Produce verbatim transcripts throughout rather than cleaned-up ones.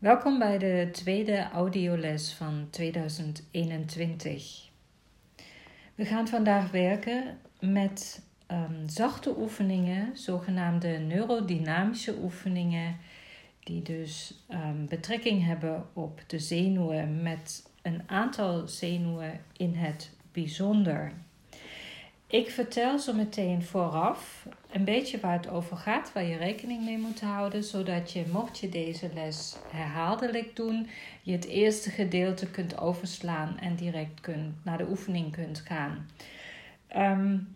Welkom bij de tweede audioles van tweeduizend eenentwintig. We gaan vandaag werken met um, zachte oefeningen, zogenaamde neurodynamische oefeningen, die dus um, betrekking hebben op de zenuwen met een aantal zenuwen in het bijzonder. Ik vertel zo meteen vooraf een beetje waar het over gaat, waar je rekening mee moet houden, zodat je, mocht je deze les herhaaldelijk doen, je het eerste gedeelte kunt overslaan en direct kunt, naar de oefening kunt gaan. Um,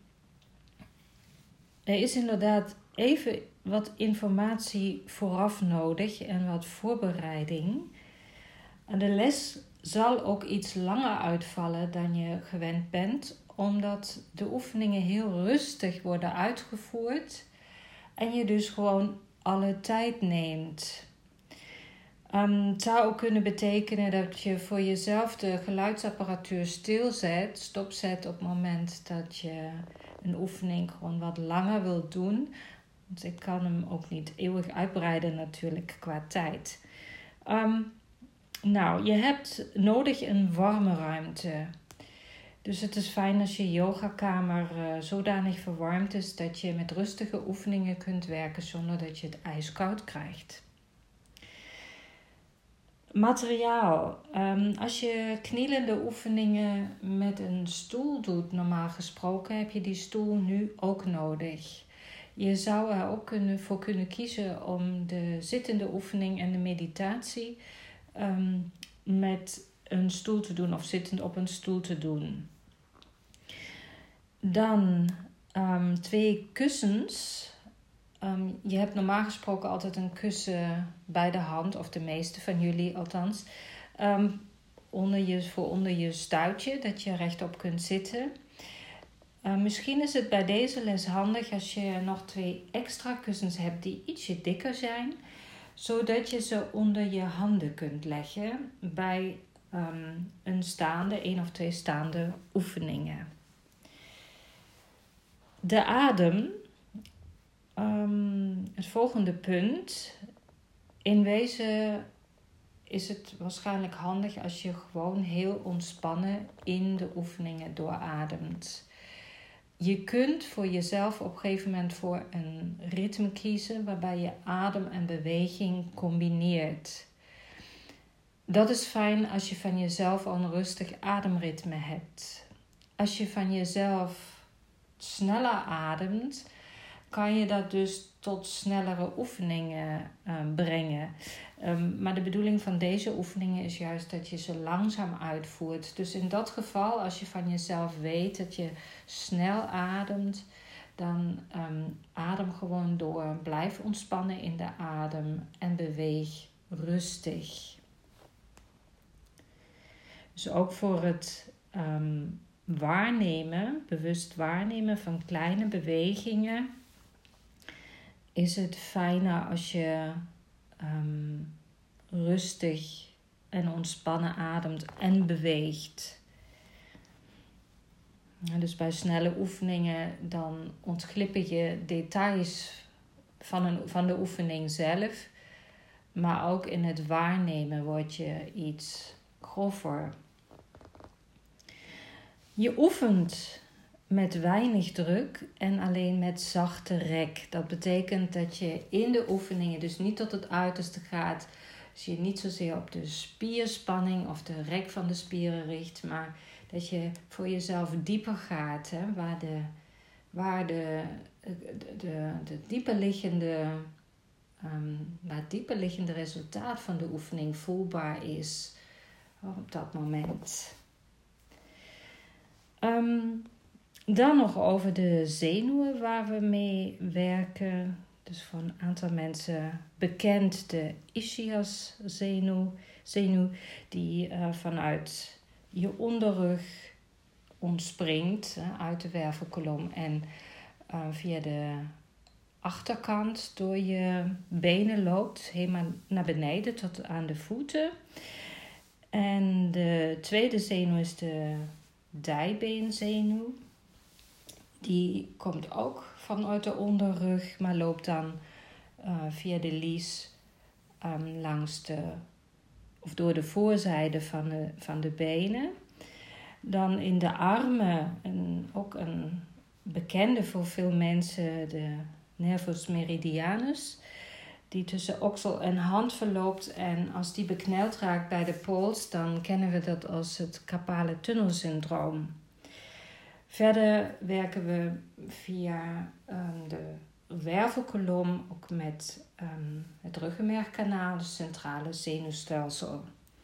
er is inderdaad even wat informatie vooraf nodig en wat voorbereiding. En de les zal ook iets langer uitvallen dan je gewend bent, omdat de oefeningen heel rustig worden uitgevoerd en je dus gewoon alle tijd neemt. Um, het zou ook kunnen betekenen dat je voor jezelf de geluidsapparatuur stilzet, stopzet op het moment dat je een oefening gewoon wat langer wilt doen. Want ik kan hem ook niet eeuwig uitbreiden natuurlijk qua tijd. Um, nou, je hebt nodig een warme ruimte. Dus het is fijn als je yogakamer uh, zodanig verwarmd is dat je met rustige oefeningen kunt werken zonder dat je het ijskoud krijgt. Materiaal. Um, als je knielende oefeningen met een stoel doet, normaal gesproken, heb je die stoel nu ook nodig. Je zou er ook kunnen, voor kunnen kiezen om de zittende oefening en de meditatie um, met een stoel te doen of zittend op een stoel te doen. Dan um, twee kussens. Um, je hebt normaal gesproken altijd een kussen bij de hand, of de meeste van jullie althans, um, onder je, voor onder je stuitje, dat je rechtop kunt zitten. Uh, misschien is het bij deze les handig als je nog twee extra kussens hebt die ietsje dikker zijn, zodat je ze onder je handen kunt leggen bij um, een staande, één of twee staande oefeningen. De adem, um, het volgende punt. In wezen is het waarschijnlijk handig als je gewoon heel ontspannen in de oefeningen doorademt. Je kunt voor jezelf op een gegeven moment voor een ritme kiezen waarbij je adem en beweging combineert. Dat is fijn als je van jezelf al een rustig ademritme hebt. Als je van jezelf sneller ademt, kan je dat dus tot snellere oefeningen uh, brengen. Um, maar de bedoeling van deze oefeningen is juist dat je ze langzaam uitvoert. Dus in dat geval, als je van jezelf weet dat je snel ademt, dan um, adem gewoon door. Blijf ontspannen in de adem en beweeg rustig. Dus ook voor het um, waarnemen, bewust waarnemen van kleine bewegingen, is het fijner als je um, rustig en ontspannen ademt en beweegt. Ja, dus bij snelle oefeningen dan ontglippen je details van, een, van de oefening zelf, maar ook in het waarnemen word je iets grover. Je oefent met weinig druk en alleen met zachte rek. Dat betekent dat je in de oefeningen dus niet tot het uiterste gaat. Dus je niet zozeer op de spierspanning of de rek van de spieren richt, maar dat je voor jezelf dieper gaat. Hè, waar de, waar de, de, de, de dieper liggende, um, waar het dieper liggende resultaat van de oefening voelbaar is op dat moment. Um, dan nog over de zenuwen waar we mee werken. Dus voor een aantal mensen bekend de ischiaszenuw, zenuw, die uh, vanuit je onderrug ontspringt, uh, uit de wervelkolom en uh, via de achterkant door je benen loopt, helemaal naar beneden tot aan de voeten. En de tweede zenuw is de dijbeenzenuw. Die komt ook vanuit de onderrug, maar loopt dan uh, via de lies um, langs de of door de voorzijde van de, van de benen. Dan in de armen, en ook een bekende voor veel mensen, de nervus meridianus, die tussen oksel en hand verloopt. En als die bekneld raakt bij de pols, dan kennen we dat als het carpale tunnelsyndroom. Verder werken we via um, de wervelkolom, ook met um, het ruggenmergkanaal, het centrale zenuwstelsel.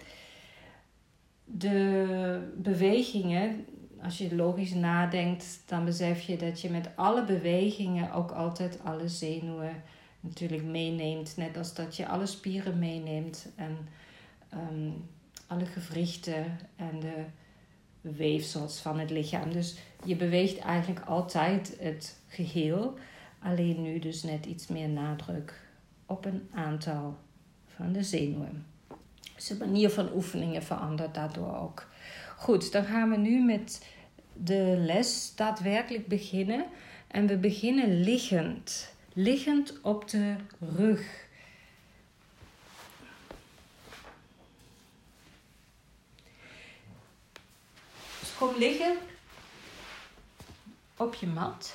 De bewegingen, als je logisch nadenkt, dan besef je dat je met alle bewegingen ook altijd alle zenuwen natuurlijk meeneemt. Net als dat je alle spieren meeneemt en um, alle gewrichten en de weefsels van het lichaam. Dus je beweegt eigenlijk altijd het geheel, alleen nu dus net iets meer nadruk op een aantal van de zenuwen. Dus de manier van oefeningen verandert daardoor ook. Goed, dan gaan we nu met de les daadwerkelijk beginnen. En we beginnen liggend. Liggend op de rug. Dus kom liggen op je mat.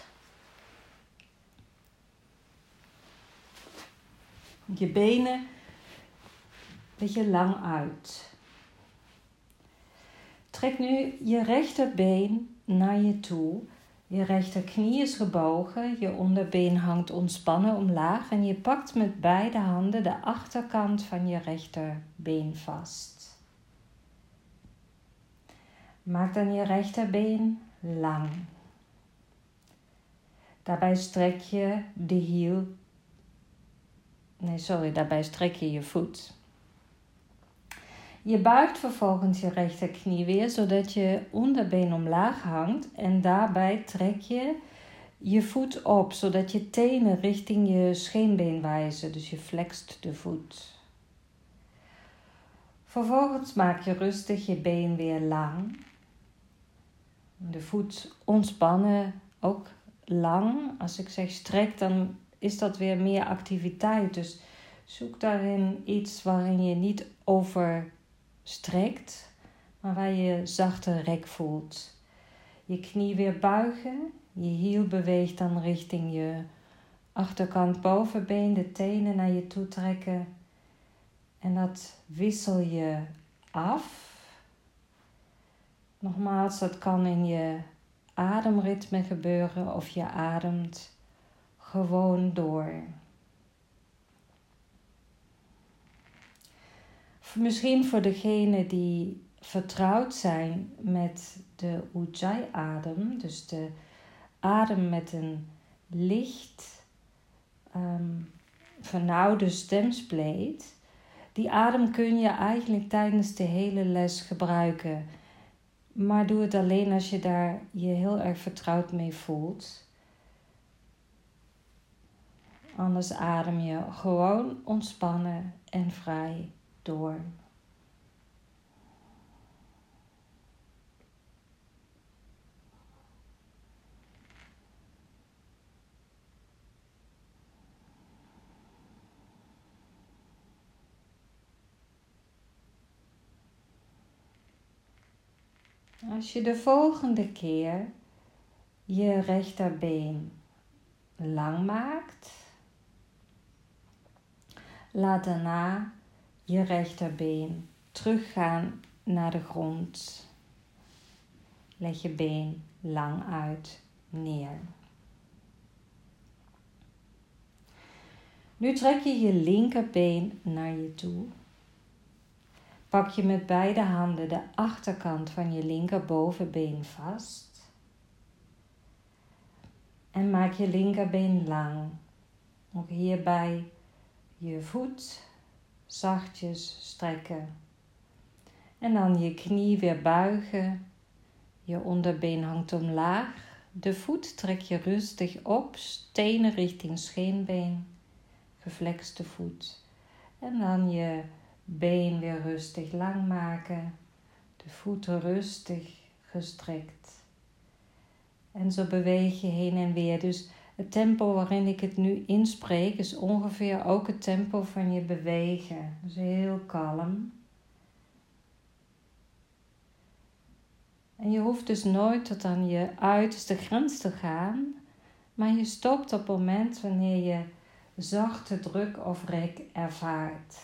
Je benen een beetje lang uit. Trek nu je rechterbeen naar je toe. Je rechterknie is gebogen. Je onderbeen hangt ontspannen omlaag. En je pakt met beide handen de achterkant van je rechterbeen vast. Maak dan je rechterbeen lang. Daarbij strek je de hiel. Nee, sorry, daarbij strek je je voet. Je buigt vervolgens je rechterknie weer, zodat je onderbeen omlaag hangt. En daarbij trek je je voet op, zodat je tenen richting je scheenbeen wijzen. Dus je flext de voet. Vervolgens maak je rustig je been weer lang. De voet ontspannen, ook lang. Als ik zeg strek, dan is dat weer meer activiteit. Dus zoek daarin iets waarin je niet overstrekt, maar waar je zachte rek voelt. Je knie weer buigen. Je hiel beweegt dan richting je achterkant bovenbeen, de tenen naar je toe trekken. En dat wissel je af. Nogmaals, dat kan in je ademritme gebeuren of je ademt gewoon door. Misschien voor degenen die vertrouwd zijn met de Ujjayi-adem, dus de adem met een licht um, vernauwde stemspleet. Die adem kun je eigenlijk tijdens de hele les gebruiken. Maar doe het alleen als je daar je heel erg vertrouwd mee voelt. Anders adem je gewoon ontspannen en vrij door. Als je de volgende keer je rechterbeen lang maakt, laat daarna je rechterbeen teruggaan naar de grond. Leg je been lang uit neer. Nu trek je je linkerbeen naar je toe. Pak je met beide handen de achterkant van je linkerbovenbeen vast. En maak je linkerbeen lang. Ook hierbij je voet zachtjes strekken. En dan je knie weer buigen. Je onderbeen hangt omlaag. De voet trek je rustig op. Tenen richting scheenbeen. Geflexte voet. En dan je been weer rustig lang maken. De voeten rustig gestrekt. En zo beweeg je heen en weer. Dus het tempo waarin ik het nu inspreek is ongeveer ook het tempo van je bewegen. Dus heel kalm. En je hoeft dus nooit tot aan je uiterste grens te gaan, maar je stopt op het moment wanneer je zachte druk of rek ervaart.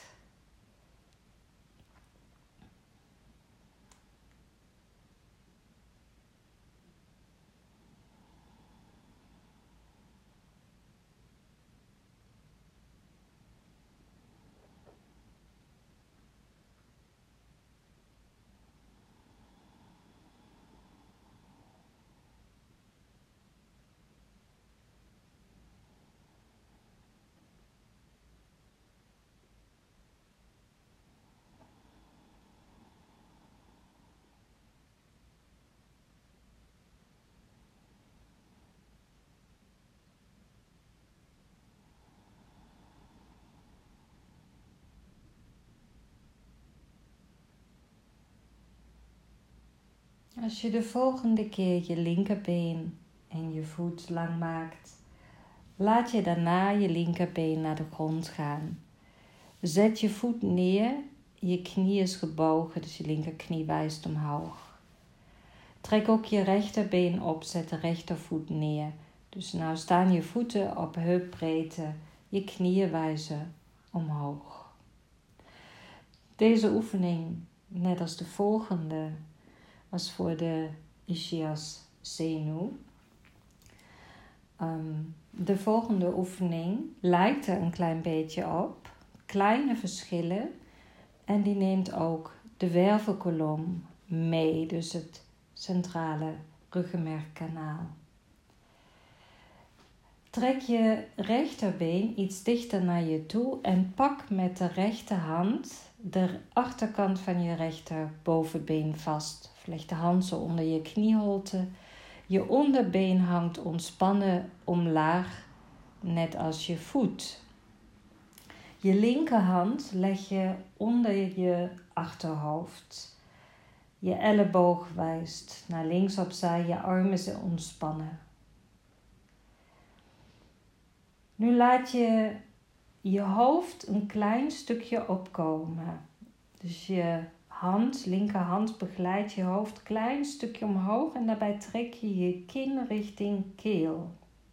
Als je de volgende keer je linkerbeen en je voet lang maakt, laat je daarna je linkerbeen naar de grond gaan. Zet je voet neer, je knie is gebogen, dus je linkerknie wijst omhoog. Trek ook je rechterbeen op, zet de rechtervoet neer. Dus nou staan je voeten op heupbreedte, je knieën wijzen omhoog. Deze oefening, net als de volgende, was voor de ischias zenuw. Um, de volgende oefening lijkt er een klein beetje op. Kleine verschillen. En die neemt ook de wervelkolom mee. Dus het centrale ruggenmergkanaal. Trek je rechterbeen iets dichter naar je toe. En pak met de rechterhand de achterkant van je rechterbovenbeen vast. Leg de hand zo onder je knieholte. Je onderbeen hangt ontspannen omlaag, net als je voet. Je linkerhand leg je onder je achterhoofd. Je elleboog wijst naar links opzij, je armen zijn ontspannen. Nu laat je je hoofd een klein stukje opkomen. Dus je hand, linkerhand begeleidt je hoofd een klein stukje omhoog en daarbij trek je je kin richting keel.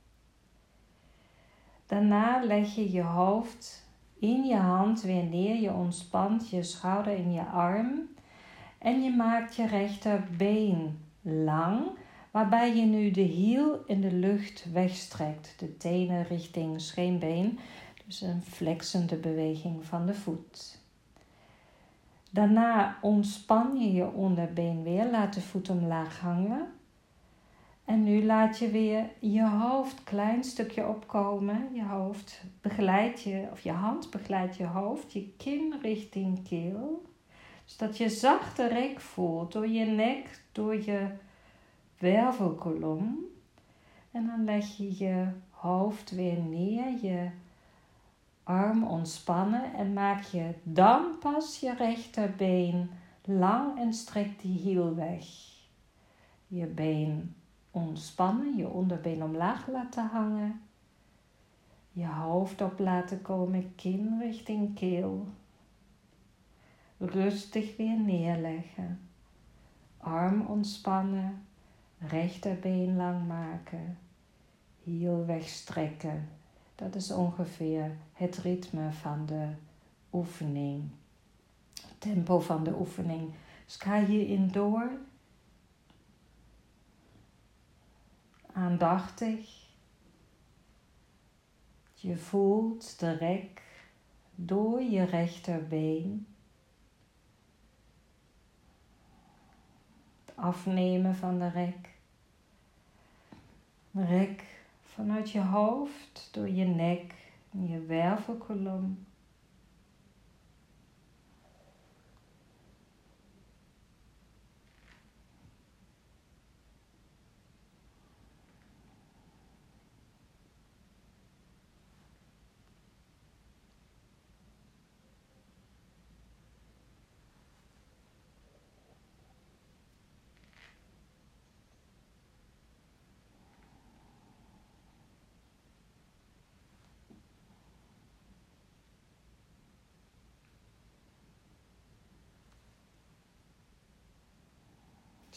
Daarna leg je je hoofd in je hand weer neer, je ontspant je schouder in je arm en je maakt je rechterbeen lang, waarbij je nu de hiel in de lucht wegstrekt, de tenen richting scheenbeen, dus een flexende beweging van de voet. Daarna ontspan je je onderbeen weer, laat de voet omlaag hangen. En nu laat je weer je hoofd een klein stukje opkomen. Je hoofd begeleidt je, of je hand begeleidt je hoofd, je kin richting keel. Zodat je zachte rek voelt door je nek, door je wervelkolom. En dan leg je je hoofd weer neer, je arm ontspannen en maak je dan pas je rechterbeen lang en strek die hiel weg. Je been ontspannen, je onderbeen omlaag laten hangen. Je hoofd op laten komen, kin richting keel. Rustig weer neerleggen. Arm ontspannen, rechterbeen lang maken. Hiel wegstrekken. Dat is ongeveer het ritme van de oefening. Het tempo van de oefening. Dus ga hierin door. Aandachtig. Je voelt de rek door je rechterbeen. Het afnemen van de rek. Rek vanuit je hoofd, door je nek en je wervelkolom.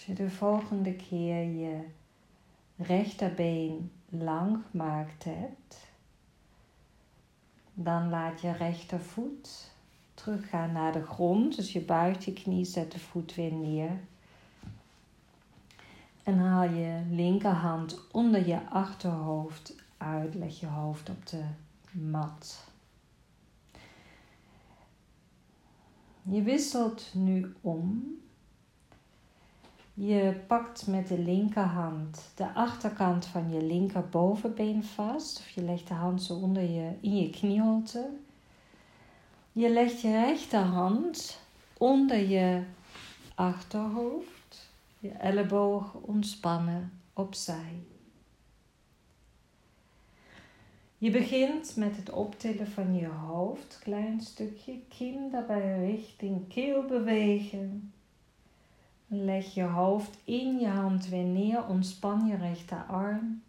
Als je de volgende keer je rechterbeen lang gemaakt hebt, dan laat je rechtervoet teruggaan naar de grond. Dus je buigt je knie, zet de voet weer neer. En haal je linkerhand onder je achterhoofd uit. Leg je hoofd op de mat. Je wisselt nu om. Je pakt met de linkerhand de achterkant van je linkerbovenbeen vast. Of je legt de hand zo onder je, in je knieholte. Je legt je rechterhand onder je achterhoofd. Je elleboog ontspannen opzij. Je begint met het optillen van je hoofd. Klein stukje kin daarbij richting keel bewegen. Leg je hoofd in je hand weer neer. Ontspan je rechterarm.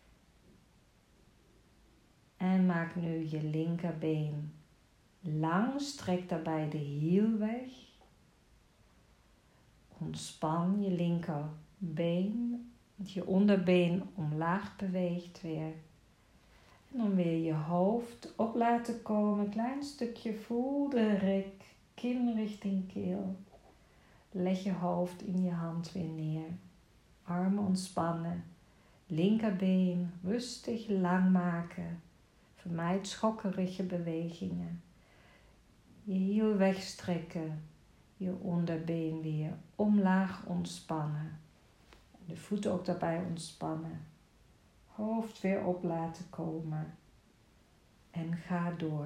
En maak nu je linkerbeen lang. Strek daarbij de hiel weg. Ontspan je linkerbeen. Dat je onderbeen omlaag beweegt weer. En dan weer je hoofd op laten komen. Klein stukje voel de rek. Kin richting keel. Leg je hoofd in je hand weer neer. Armen ontspannen. Linkerbeen rustig lang maken. Vermijd schokkerige bewegingen. Je hiel wegstrekken. Je onderbeen weer omlaag ontspannen. De voeten ook daarbij ontspannen. Hoofd weer op laten komen. En ga door.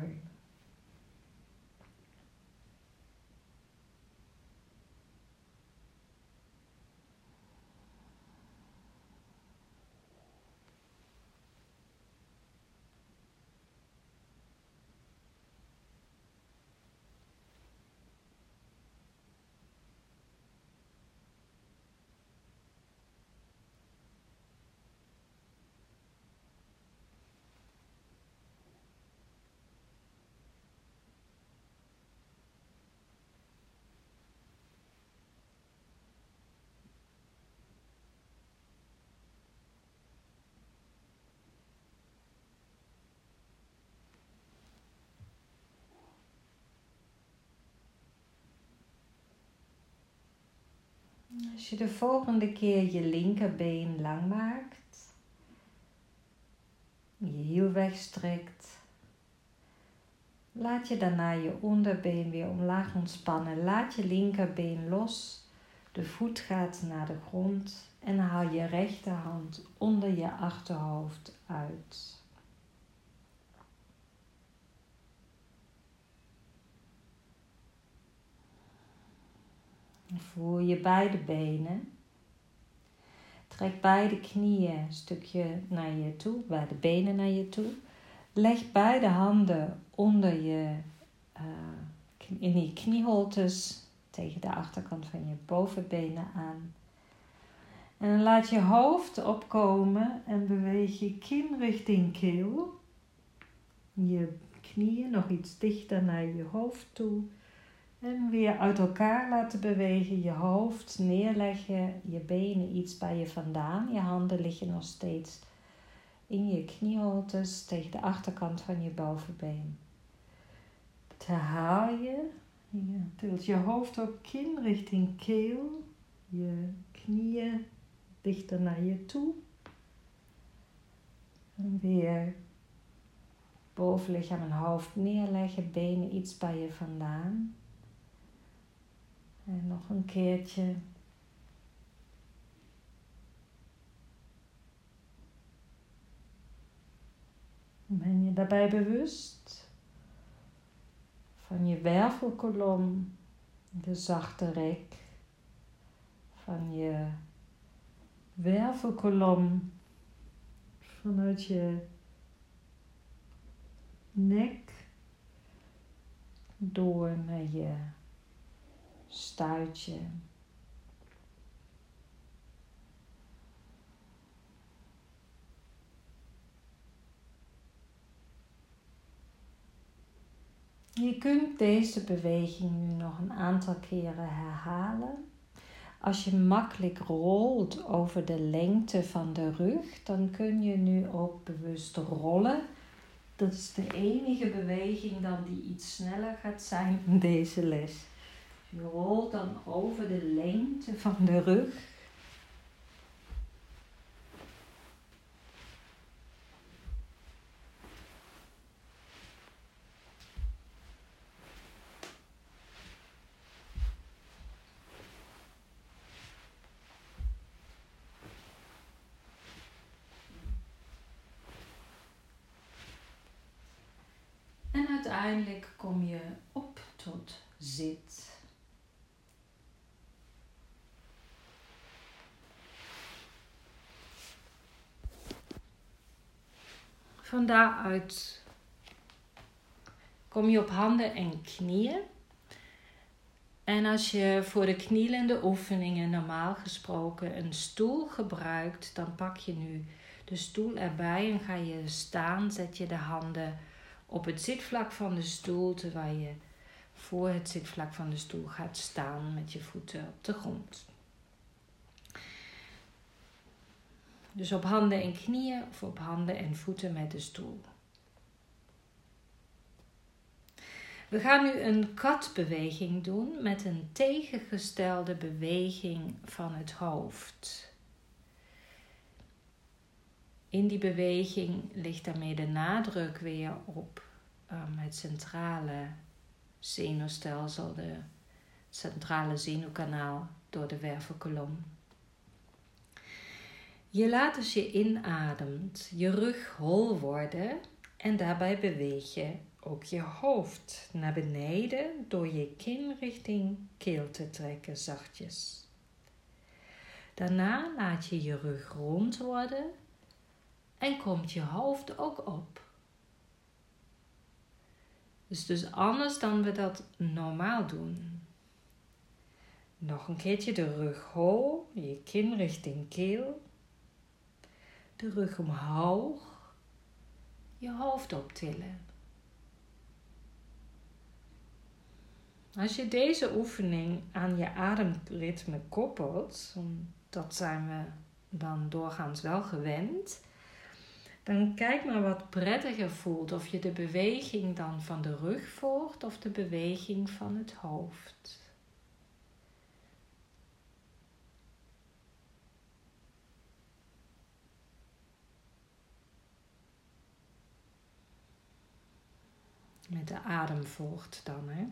Als je de volgende keer je linkerbeen lang maakt, je hiel wegstrekt, laat je daarna je onderbeen weer omlaag ontspannen. Laat je linkerbeen los, de voet gaat naar de grond en haal je rechterhand onder je achterhoofd uit. Voel je beide benen. Trek beide knieën een stukje naar je toe, beide benen naar je toe. Leg beide handen onder je, uh, in je knieholtes tegen de achterkant van je bovenbenen aan. En dan laat je hoofd opkomen en beweeg je kin richting keel. Je knieën nog iets dichter naar je hoofd toe. En weer uit elkaar laten bewegen, je hoofd neerleggen, je benen iets bij je vandaan. Je handen liggen nog steeds in je knieholtes tegen de achterkant van je bovenbeen. Dan haal je, je tilt je hoofd op, kin richting keel, je knieën dichter naar je toe. En weer bovenlichaam en hoofd neerleggen, benen iets bij je vandaan. En nog een keertje. Ben je daarbij bewust van je wervelkolom, de zachte rek, van je wervelkolom vanuit je nek door naar je stuitje. Je kunt deze beweging nu nog een aantal keren herhalen. Als je makkelijk rolt over de lengte van de rug, dan kun je nu ook bewust rollen. Dat is de enige beweging dan die iets sneller gaat zijn in deze les. Je rolt dan over de lengte van de rug. En uiteindelijk kom je op tot zit. Van daaruit kom je op handen en knieën. En als je voor de knielende oefeningen normaal gesproken een stoel gebruikt, dan pak je nu de stoel erbij en ga je staan, zet je de handen op het zitvlak van de stoel, terwijl je voor het zitvlak van de stoel gaat staan met je voeten op de grond. Dus op handen en knieën of op handen en voeten met de stoel. We gaan nu een katbeweging doen met een tegengestelde beweging van het hoofd. In die beweging ligt daarmee de nadruk weer op um, het centrale zenuwstelsel, de centrale zenuwkanaal door de wervelkolom. Je laat als je inademt je rug hol worden en daarbij beweeg je ook je hoofd naar beneden door je kin richting keel te trekken zachtjes. Daarna laat je je rug rond worden en komt je hoofd ook op. Dus dus anders dan we dat normaal doen. Nog een keertje de rug hol, je kin richting keel. De rug omhoog, je hoofd optillen. Als je deze oefening aan je ademritme koppelt, dat zijn we dan doorgaans wel gewend, dan kijk maar wat prettiger voelt. Of je de beweging dan van de rug volgt of de beweging van het hoofd. Met de adem volgt dan, hè.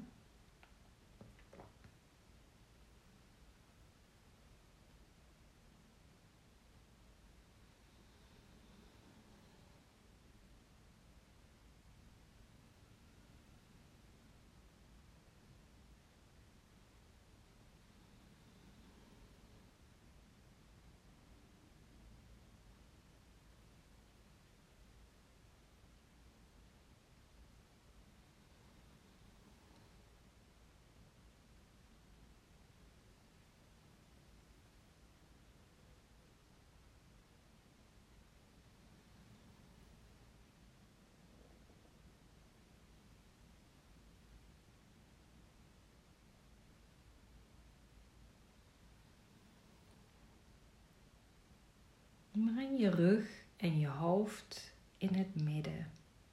Breng je rug en je hoofd in het midden.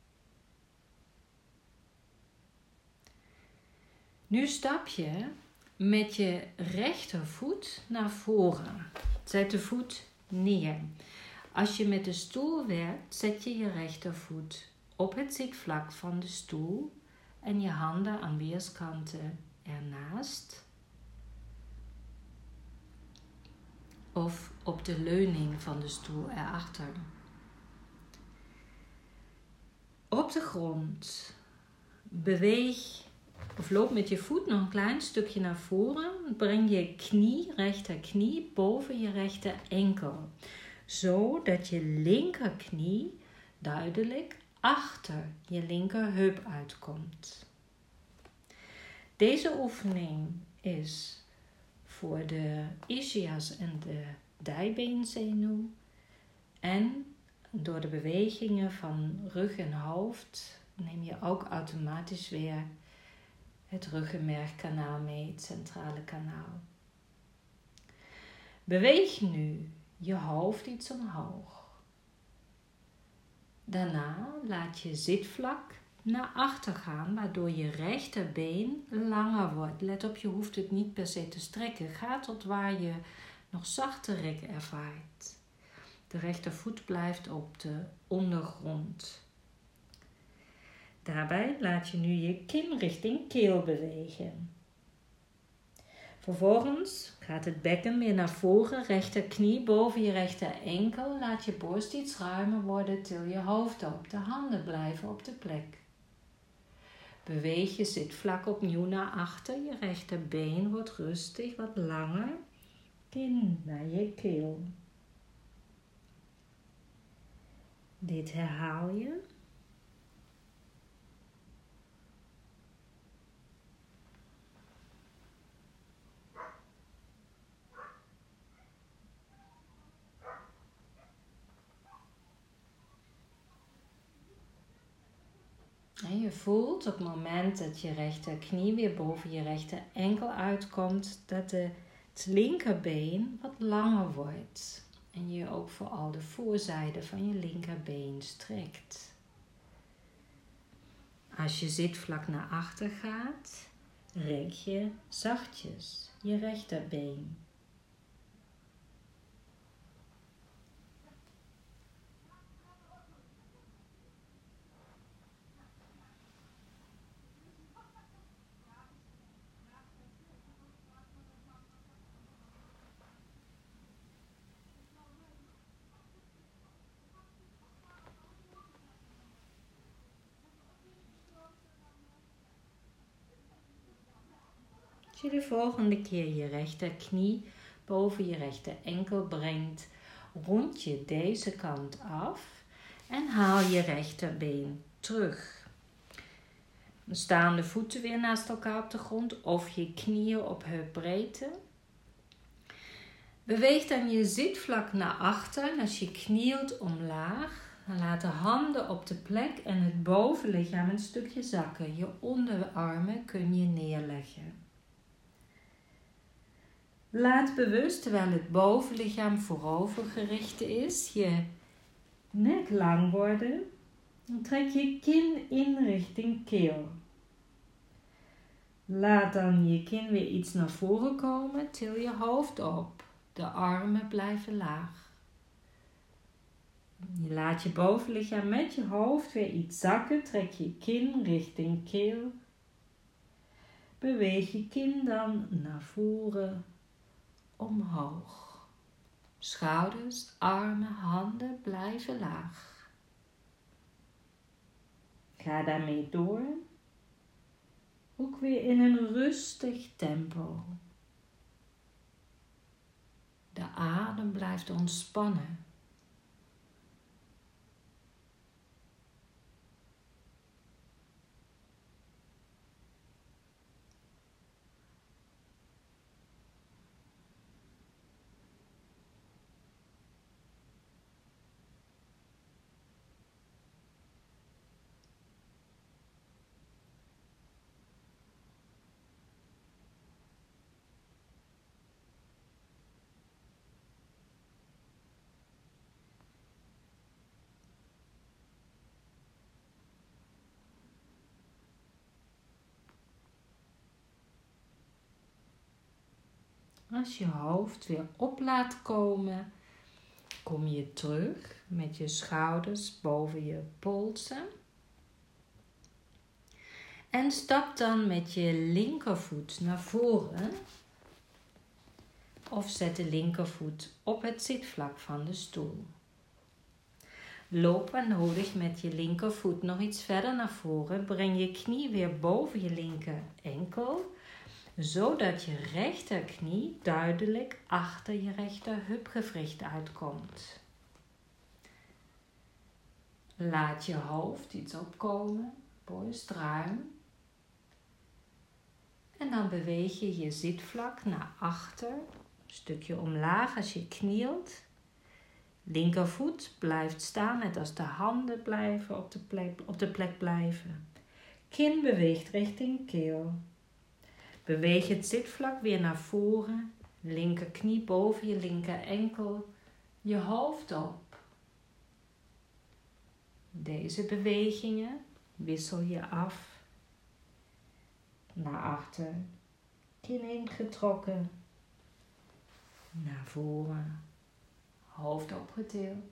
Nu stap je met je rechtervoet naar voren. Zet de voet neer. Als je met de stoel werkt, zet je je rechtervoet op het zitvlak van de stoel en je handen aan weerskanten ernaast. Of op de leuning van de stoel erachter. Op de grond beweeg of loop met je voet nog een klein stukje naar voren. Breng je knie, rechterknie boven je rechter enkel. Zodat je linkerknie duidelijk achter je linkerheup uitkomt. Deze oefening is voor de ischias en de dijbeenzenuw. En door de bewegingen van rug en hoofd neem je ook automatisch weer het ruggenmergkanaal mee, het centrale kanaal. Beweeg nu je hoofd iets omhoog. Daarna laat je zitvlak naar achter gaan, waardoor je rechterbeen langer wordt. Let op, je hoeft het niet per se te strekken. Ga tot waar je nog zachte rek ervaart. De rechtervoet blijft op de ondergrond. Daarbij laat je nu je kin richting keel bewegen. Vervolgens gaat het bekken weer naar voren, rechterknie boven je rechter enkel. Laat je borst iets ruimer worden, til je hoofd op. De handen blijven op de plek. Beweeg je zitvlak opnieuw naar achter. Je rechterbeen wordt rustig, wat langer. Kin naar je keel. Dit herhaal je. En je voelt op het moment dat je rechterknie weer boven je rechter enkel uitkomt, dat de, het linkerbeen wat langer wordt. En je ook vooral de voorzijde van je linkerbeen strekt. Als je zitvlak naar achter gaat, rek je zachtjes je rechterbeen. Als je de volgende keer je rechterknie boven je rechter enkel brengt, rond je deze kant af en haal je rechterbeen terug. Dan staan de voeten weer naast elkaar op de grond of je knieën op heupbreedte. Beweeg dan je zitvlak naar achter en als je knielt omlaag, dan laat de handen op de plek en het bovenlichaam een stukje zakken. Je onderarmen kun je neerleggen. Laat bewust, terwijl het bovenlichaam voorover gericht is, je nek lang worden. Dan trek je kin in richting keel. Laat dan je kin weer iets naar voren komen, til je hoofd op. De armen blijven laag. Je laat je bovenlichaam met je hoofd weer iets zakken, trek je kin richting keel. Beweeg je kin dan naar voren. Omhoog. Schouders, armen, handen blijven laag. Ga daarmee door. Ook weer in een rustig tempo. De adem blijft ontspannen. Als je hoofd weer op laat komen, kom je terug met je schouders boven je polsen. En stap dan met je linkervoet naar voren. Of zet de linkervoet op het zitvlak van de stoel. Loop nodig met je linkervoet nog iets verder naar voren. Breng je knie weer boven je linker enkel, zodat je rechterknie duidelijk achter je rechter heupgewricht uitkomt. Laat je hoofd iets opkomen, borst ruim. En dan beweeg je je zitvlak naar achter, een stukje omlaag als je knielt. Linkervoet blijft staan, net als de handen blijven op de plek, op de plek blijven. Kin beweegt richting keel. Beweeg het zitvlak weer naar voren linkerknie boven je linker enkel, je hoofd op. Deze bewegingen wissel je af. Naar achter, kin ingetrokken. Naar voren, hoofd opgetild.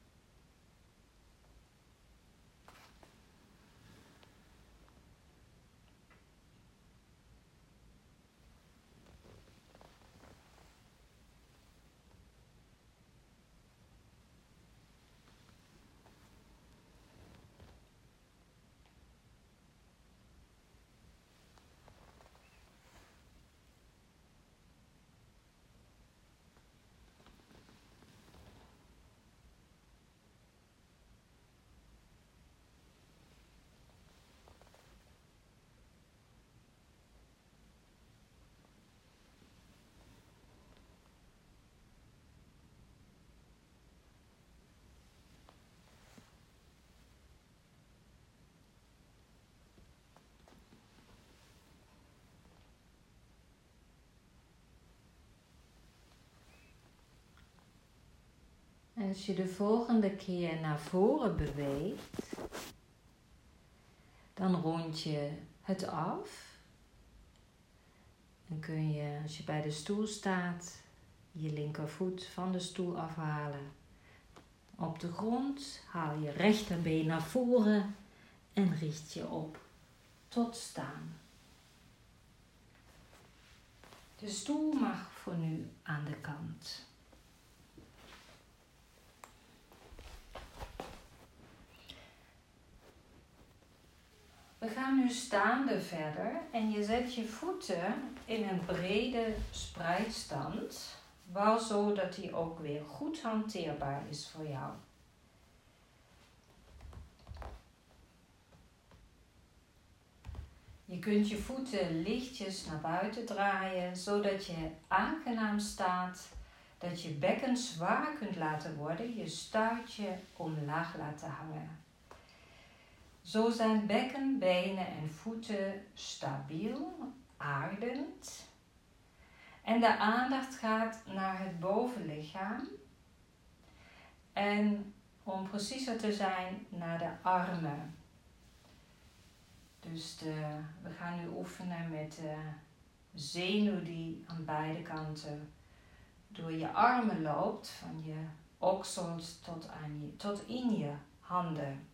En als je de volgende keer naar voren beweegt, dan rond je het af. Dan kun je, als je bij de stoel staat, je linkervoet van de stoel afhalen. Op de grond haal je rechterbeen naar voren en richt je op tot staan. De stoel mag voor nu aan de kant. We gaan nu staande verder en je zet je voeten in een brede spreidstand, wel zo dat die ook weer goed hanteerbaar is voor jou. Je kunt je voeten lichtjes naar buiten draaien, zodat je aangenaam staat, dat je bekken zwaar kunt laten worden, je stuitje omlaag laten hangen. Zo zijn bekken, benen en voeten stabiel, aardend. En de aandacht gaat naar het bovenlichaam. En om preciezer te zijn, naar de armen. Dus de, we gaan nu oefenen met de zenuw die aan beide kanten door je armen loopt. Van je oksels tot, aan je, tot in je handen.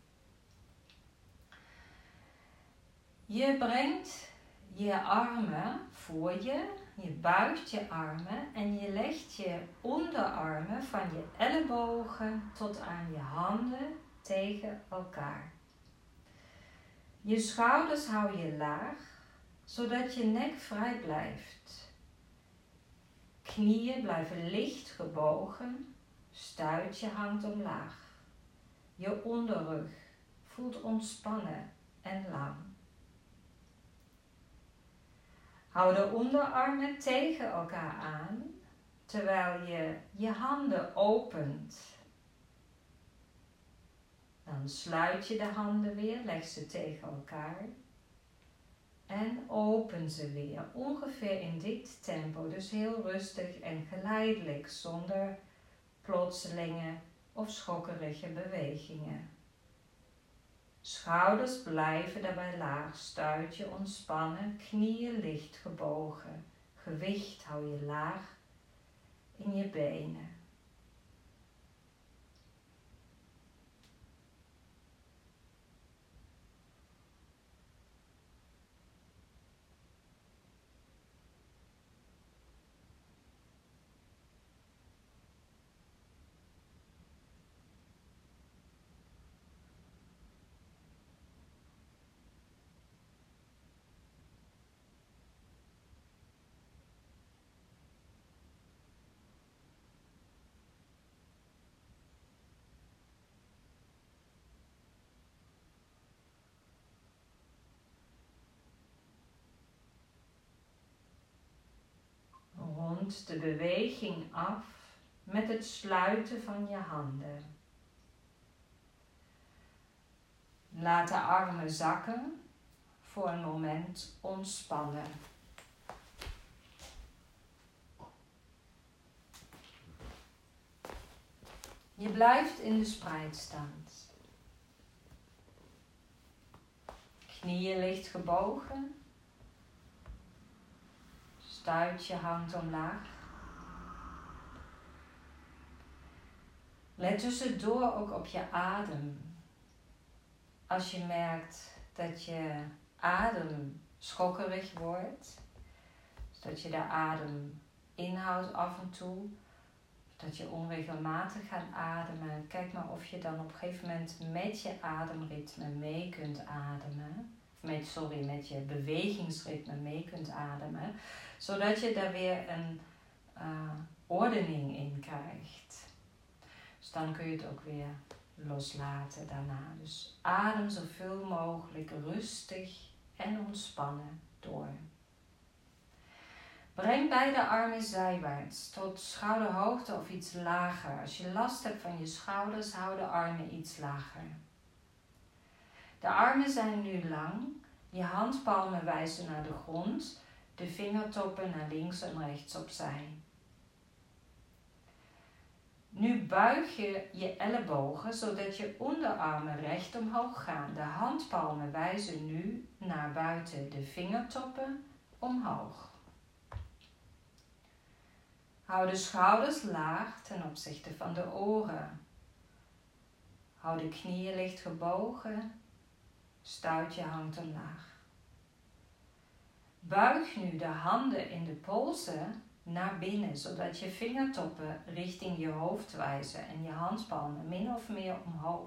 Je brengt je armen voor je, je buigt je armen en je legt je onderarmen van je ellebogen tot aan je handen tegen elkaar. Je schouders hou je laag, zodat je nek vrij blijft. Knieën blijven licht gebogen, stuitje hangt omlaag. Je onderrug voelt ontspannen en lang. Hou de onderarmen tegen elkaar aan, terwijl je je handen opent. Dan sluit je de handen weer, leg ze tegen elkaar en open ze weer. Ongeveer in dit tempo, dus heel rustig en geleidelijk, zonder plotselinge of schokkerige bewegingen. Schouders blijven daarbij laag, stuitje ontspannen, knieën licht gebogen. Gewicht hou je laag in je benen. Rond de beweging af met het sluiten van je handen. Laat de armen zakken, voor een moment ontspannen. Je blijft in de spreidstand. Knieën licht gebogen. Stuitje hangt omlaag. Let tussendoor ook op je adem. Als je merkt dat je adem schokkerig wordt, dus dat je de adem inhoudt af en toe, dat je onregelmatig gaat ademen, kijk maar of je dan op een gegeven moment met je ademritme mee kunt ademen. Of met, sorry, met je bewegingsritme mee kunt ademen, zodat je daar weer een uh, ordening in krijgt. Dus dan kun je het ook weer loslaten daarna. Dus adem zoveel mogelijk rustig en ontspannen door. Breng beide armen zijwaarts tot schouderhoogte of iets lager. Als je last hebt van je schouders, hou de armen iets lager. De armen zijn nu lang. Je handpalmen wijzen naar de grond. De vingertoppen naar links en rechts opzij. Nu buig je je ellebogen zodat je onderarmen recht omhoog gaan. De handpalmen wijzen nu naar buiten. De vingertoppen omhoog. Hou de schouders laag ten opzichte van de oren. Hou de knieën licht gebogen. Stuitje hangt omlaag. Buig nu de handen in de polsen naar binnen, zodat je vingertoppen richting je hoofd wijzen en je handpalmen min of meer omhoog.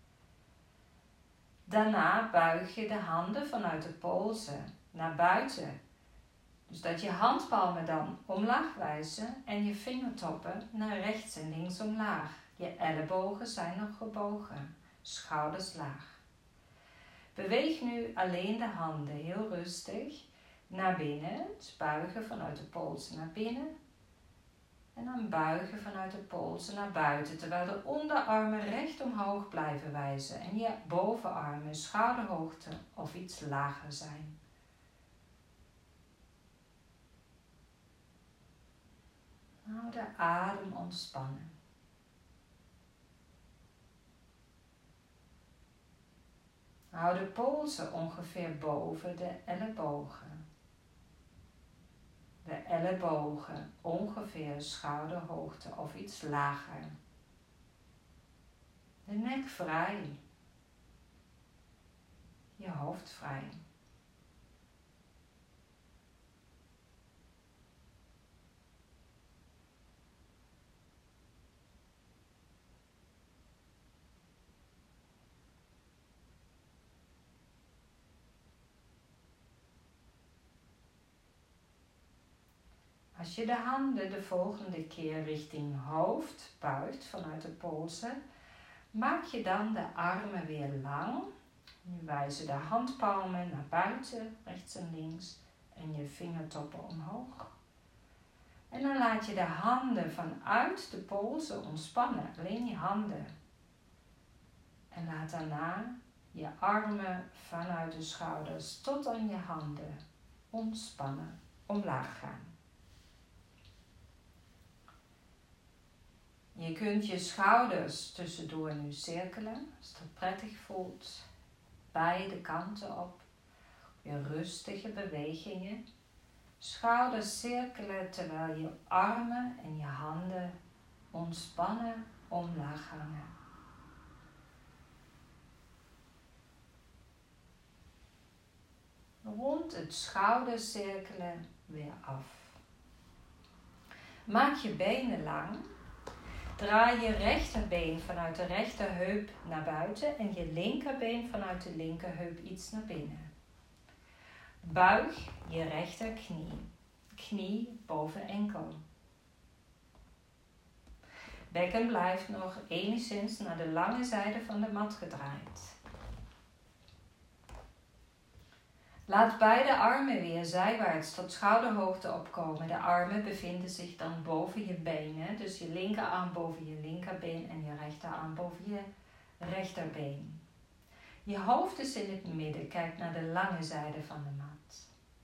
Daarna buig je de handen vanuit de polsen naar buiten. Dus dat je handpalmen dan omlaag wijzen en je vingertoppen naar rechts en links omlaag. Je ellebogen zijn nog gebogen, schouders laag. Beweeg nu alleen de handen heel rustig naar binnen. Dus buigen vanuit de polsen naar binnen. En dan buigen vanuit de polsen naar buiten, terwijl de onderarmen recht omhoog blijven wijzen en je bovenarmen schouderhoogte of iets lager zijn. Hou de adem ontspannen. Hou de polsen ongeveer boven de ellebogen. De ellebogen ongeveer schouderhoogte of iets lager. De nek vrij. Je hoofd vrij. Als je de handen de volgende keer richting hoofd buigt vanuit de polsen, maak je dan de armen weer lang. Nu wijzen de handpalmen naar buiten, rechts en links, en je vingertoppen omhoog. En dan laat je de handen vanuit de polsen ontspannen, alleen je handen. En laat daarna je armen vanuit de schouders tot aan je handen ontspannen, omlaag gaan. Je kunt je schouders tussendoor nu cirkelen, als dat prettig voelt. Beide kanten op. Weer rustige bewegingen. Schouders cirkelen terwijl je armen en je handen ontspannen omlaag hangen. Rond het schoudercirkelen weer af. Maak je benen lang. Draai je rechterbeen vanuit de rechterheup naar buiten en je linkerbeen vanuit de linkerheup iets naar binnen. Buig je rechterknie, knie boven enkel. Bekken blijft nog enigszins naar de lange zijde van de mat gedraaid. Laat beide armen weer zijwaarts tot schouderhoogte opkomen. De armen bevinden zich dan boven je benen. Dus je linkerarm boven je linkerbeen en je rechterarm boven je rechterbeen. Je hoofd is in het midden. Kijk naar de lange zijde van de mat.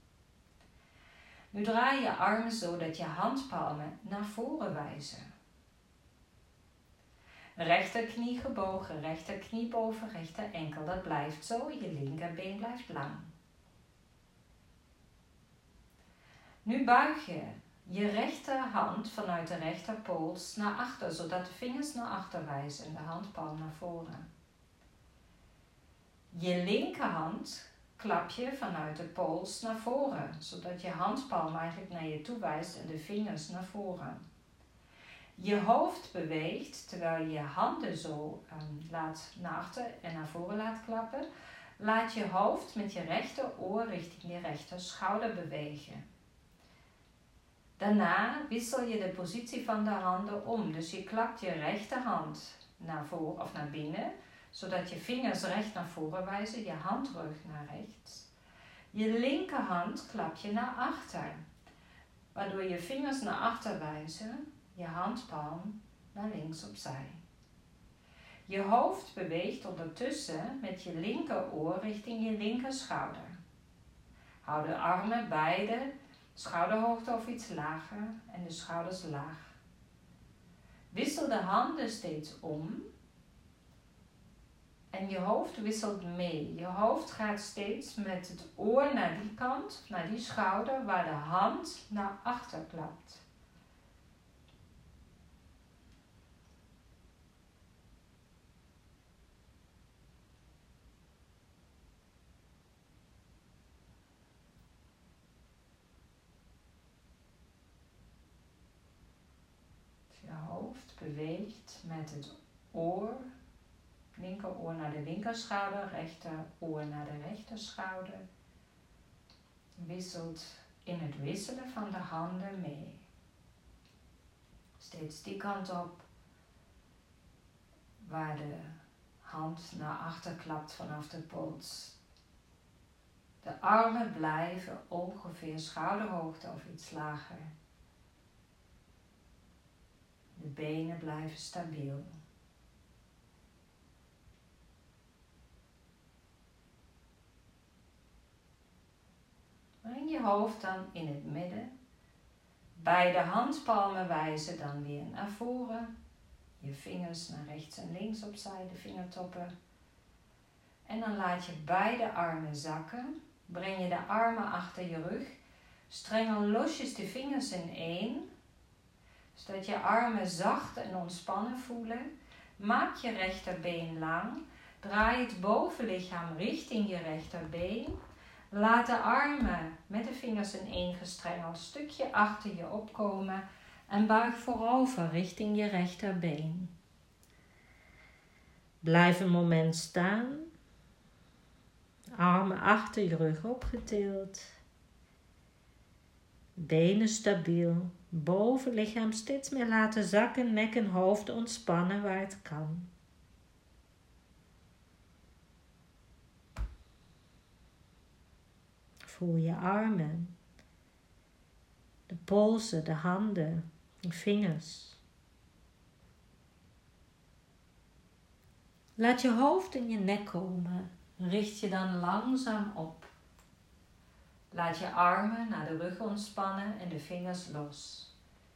Nu draai je armen zo dat je handpalmen naar voren wijzen. Rechterknie gebogen, rechterknie boven, rechter enkel. Dat blijft zo. Je linkerbeen blijft lang. Nu buig je je rechterhand vanuit de rechterpols naar achter, zodat de vingers naar achter wijzen en de handpalm naar voren. Je linkerhand klap je vanuit de pols naar voren, zodat je handpalm eigenlijk naar je toe wijst en de vingers naar voren. Je hoofd beweegt terwijl je je handen zo um, laat naar achter en naar voren laat klappen. Laat je hoofd met je rechteroor richting je rechter schouder bewegen. Daarna wissel je de positie van de handen om. Dus je klapt je rechterhand naar voren of naar binnen, zodat je vingers recht naar voren wijzen, je handrug naar rechts. Je linkerhand klap je naar achter, waardoor je vingers naar achter wijzen, je handpalm naar links opzij. Je hoofd beweegt ondertussen met je linkeroor richting je linkerschouder. Hou de armen beide schouderhoogte of iets lager en de schouders laag. Wissel de handen steeds om en je hoofd wisselt mee. Je hoofd gaat steeds met het oor naar die kant, naar die schouder, waar de hand naar achter klapt. Je hoofd beweegt met het oor, linkeroor naar de linkerschouder, rechteroor naar de rechterschouder. Wisselt in het wisselen van de handen mee. Steeds die kant op, waar de hand naar achter klapt vanaf de pols. De armen blijven ongeveer schouderhoogte of iets lager. De benen blijven stabiel. Breng je hoofd dan in het midden. Beide handpalmen wijzen dan weer naar voren. Je vingers naar rechts en links opzij, de vingertoppen. En dan laat je beide armen zakken. Breng je de armen achter je rug. Strengel losjes de vingers in één, zodat je armen zacht en ontspannen voelen. Maak je rechterbeen lang. Draai het bovenlichaam richting je rechterbeen. Laat de armen met de vingers in één gestrengeld stukje achter je opkomen en buig voorover richting je rechterbeen. Blijf een moment staan. Armen achter je rug opgetild. Benen stabiel. Bovenlichaam steeds meer laten zakken, nek en hoofd ontspannen waar het kan. Voel je armen, de polsen, de handen, de vingers. Laat je hoofd in je nek komen. Richt je dan langzaam op. Laat je armen naar de rug ontspannen en de vingers los.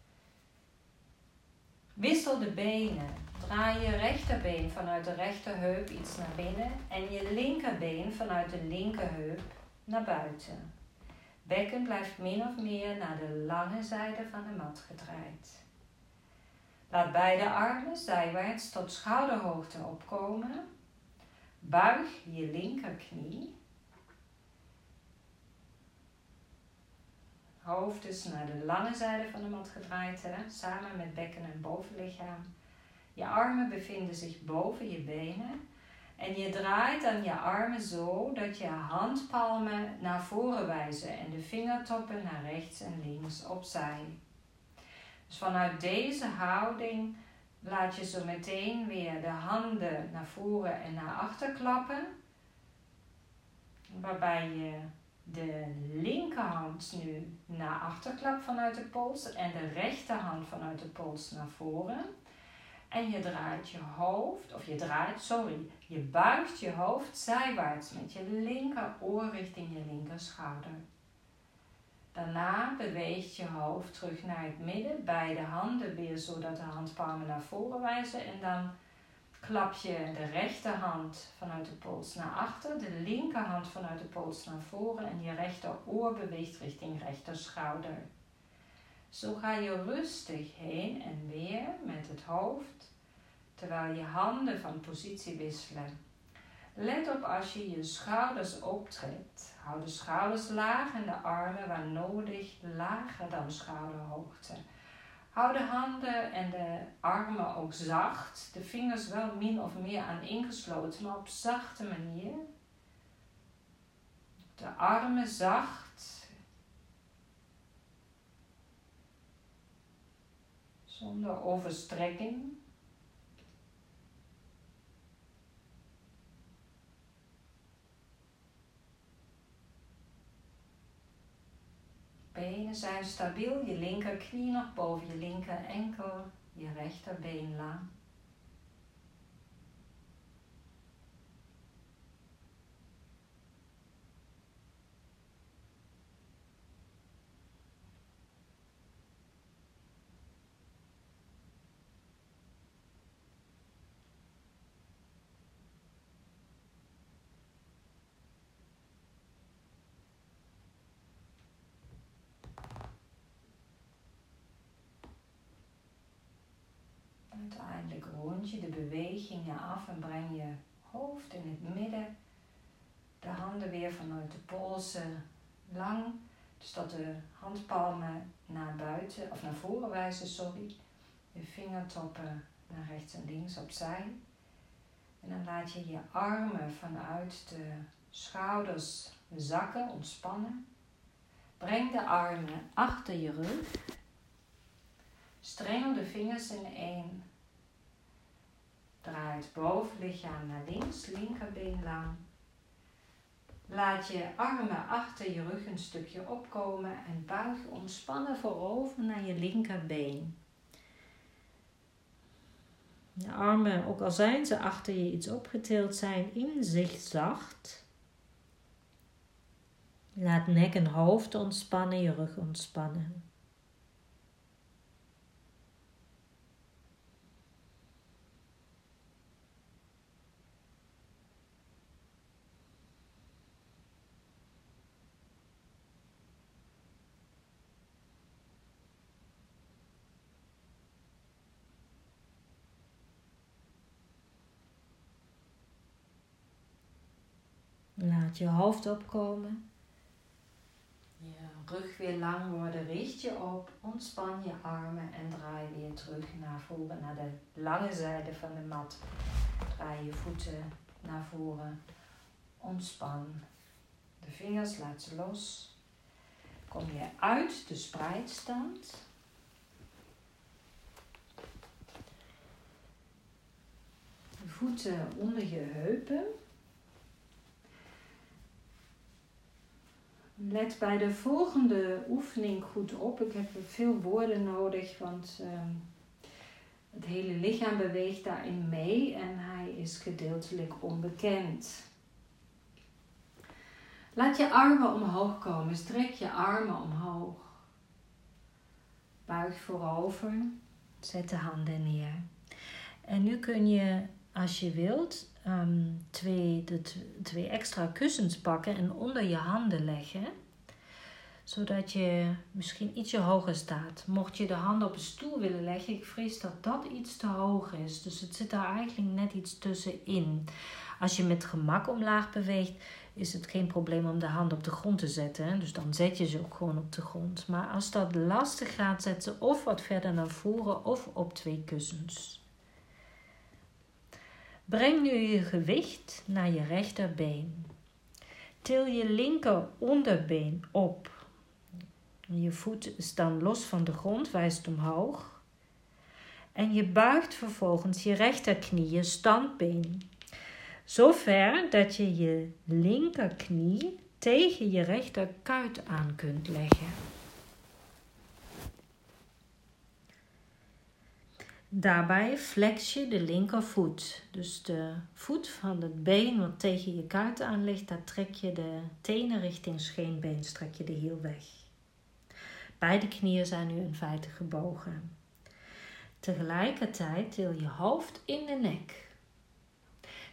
Wissel de benen. Draai je rechterbeen vanuit de rechterheup iets naar binnen en je linkerbeen vanuit de linkerheup naar buiten. Bekken blijft min of meer naar de lange zijde van de mat gedraaid. Laat beide armen zijwaarts tot schouderhoogte opkomen. Buig je linkerknie. Hoofd is naar de lange zijde van de mat gedraaid, hè? Samen met bekken en bovenlichaam. Je armen bevinden zich boven je benen. En je draait dan je armen zo dat je handpalmen naar voren wijzen en de vingertoppen naar rechts en links opzij. Dus vanuit deze houding laat je zo meteen weer de handen naar voren en naar achter klappen. Waarbij je de linkerhand nu naar achter klapt vanuit de pols en de rechterhand vanuit de pols naar voren. En je draait je hoofd, of je draait, sorry, je buigt je hoofd zijwaarts met je linkeroor richting je linkerschouder. Daarna beweegt je hoofd terug naar het midden, beide handen weer zodat de handpalmen naar voren wijzen. En dan klap je de rechterhand vanuit de pols naar achter, de linkerhand vanuit de pols naar voren en je rechteroor beweegt richting rechterschouder. Zo ga je rustig heen en weer met het hoofd, terwijl je handen van positie wisselen. Let op als je je schouders optrekt. Hou de schouders laag en de armen waar nodig lager dan schouderhoogte. Hou de handen en de armen ook zacht. De vingers wel min of meer aan ingesloten, maar op zachte manier. De armen zacht. Zonder overstrekking. Benen zijn stabiel, je linkerknie nog boven je linker enkel, je rechterbeen lang. Uiteindelijk rond je de bewegingen af en breng je hoofd in het midden. De handen weer vanuit de polsen lang. Dus dat de handpalmen naar buiten, of naar voren wijzen, sorry. De vingertoppen naar rechts en links opzij. En dan laat je je armen vanuit de schouders zakken, ontspannen. Breng de armen achter je rug. Strengel de vingers ineen. Draai het bovenlichaam naar links, linkerbeen lang. Laat je armen achter je rug een stukje opkomen en buig ontspannen voorover naar je linkerbeen. De armen, ook al zijn ze achter je iets opgetild, zijn in zich zacht. Laat nek en hoofd ontspannen, je rug ontspannen. Laat je hoofd opkomen. Je rug weer lang worden. Richt je op. Ontspan je armen en draai weer terug naar voren. Naar de lange zijde van de mat. Draai je voeten naar voren. Ontspan. De vingers laat ze los. Kom je uit de spreidstand. De voeten onder je heupen. Let bij de volgende oefening goed op. Ik heb veel woorden nodig, want uh, het hele lichaam beweegt daarin mee en hij is gedeeltelijk onbekend. Laat je armen omhoog komen. Strek je armen omhoog. Buig voorover. Zet de handen neer. En nu kun je, als je wilt, Um, twee, de t- twee extra kussens pakken en onder je handen leggen. Zodat je misschien ietsje hoger staat. Mocht je de handen op een stoel willen leggen, ik vrees dat dat iets te hoog is. Dus het zit daar eigenlijk net iets tussenin. Als je met gemak omlaag beweegt, is het geen probleem om de handen op de grond te zetten. Dus dan zet je ze ook gewoon op de grond. Maar als dat lastig gaat, zet ze of wat verder naar voren of op twee kussens. Breng nu je gewicht naar je rechterbeen. Til je linker onderbeen op. Je voet is dan los van de grond, wijst omhoog. En je buigt vervolgens je rechterknie, je standbeen. Zover dat je je linkerknie tegen je rechterkuit aan kunt leggen. Daarbij flex je de linkervoet. Dus de voet van het been wat tegen je kuit aan ligt, daar trek je de tenen richting scheenbeen, strek je de hiel weg. Beide knieën zijn nu in feite gebogen. Tegelijkertijd til je hoofd in de nek.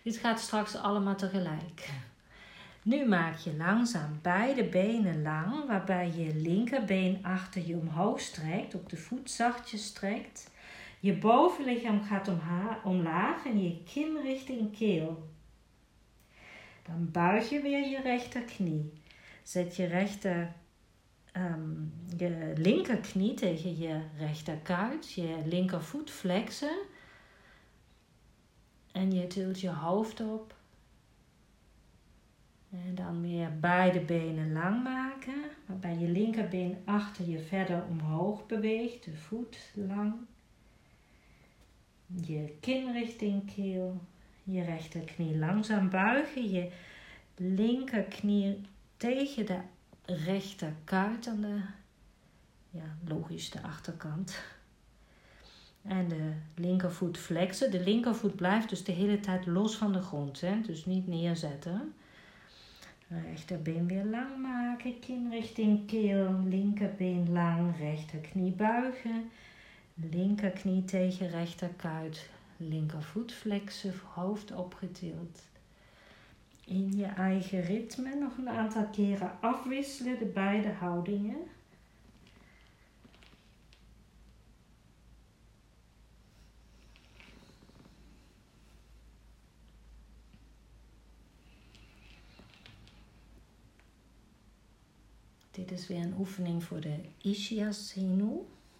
Dit gaat straks allemaal tegelijk. Nu maak je langzaam beide benen lang, waarbij je linkerbeen achter je omhoog strekt, op de voet zachtjes strekt. Je bovenlichaam gaat omha- omlaag en je kin richting keel. Dan buig je weer je rechterknie. Zet je rechter, um, je linkerknie tegen je rechterkuit, je linkervoet flexen. En je tilt je hoofd op. En dan weer beide benen lang maken. Waarbij je linkerbeen achter je verder omhoog beweegt. De voet lang. Je kin richting keel. Je rechterknie langzaam buigen. Je linkerknie tegen de rechterkuit aan de, ja, logisch de achterkant. En de linkervoet flexen. De linkervoet blijft dus de hele tijd los van de grond. Hè? Dus niet neerzetten. Rechterbeen weer lang maken. Kin richting keel. Linkerbeen lang. Rechterknie buigen. Linkerknie tegen rechterkuit. Linkervoet flexen. Hoofd opgetild. In je eigen ritme nog een aantal keren afwisselen. De beide houdingen. Dit is weer een oefening voor de Ischiasenu.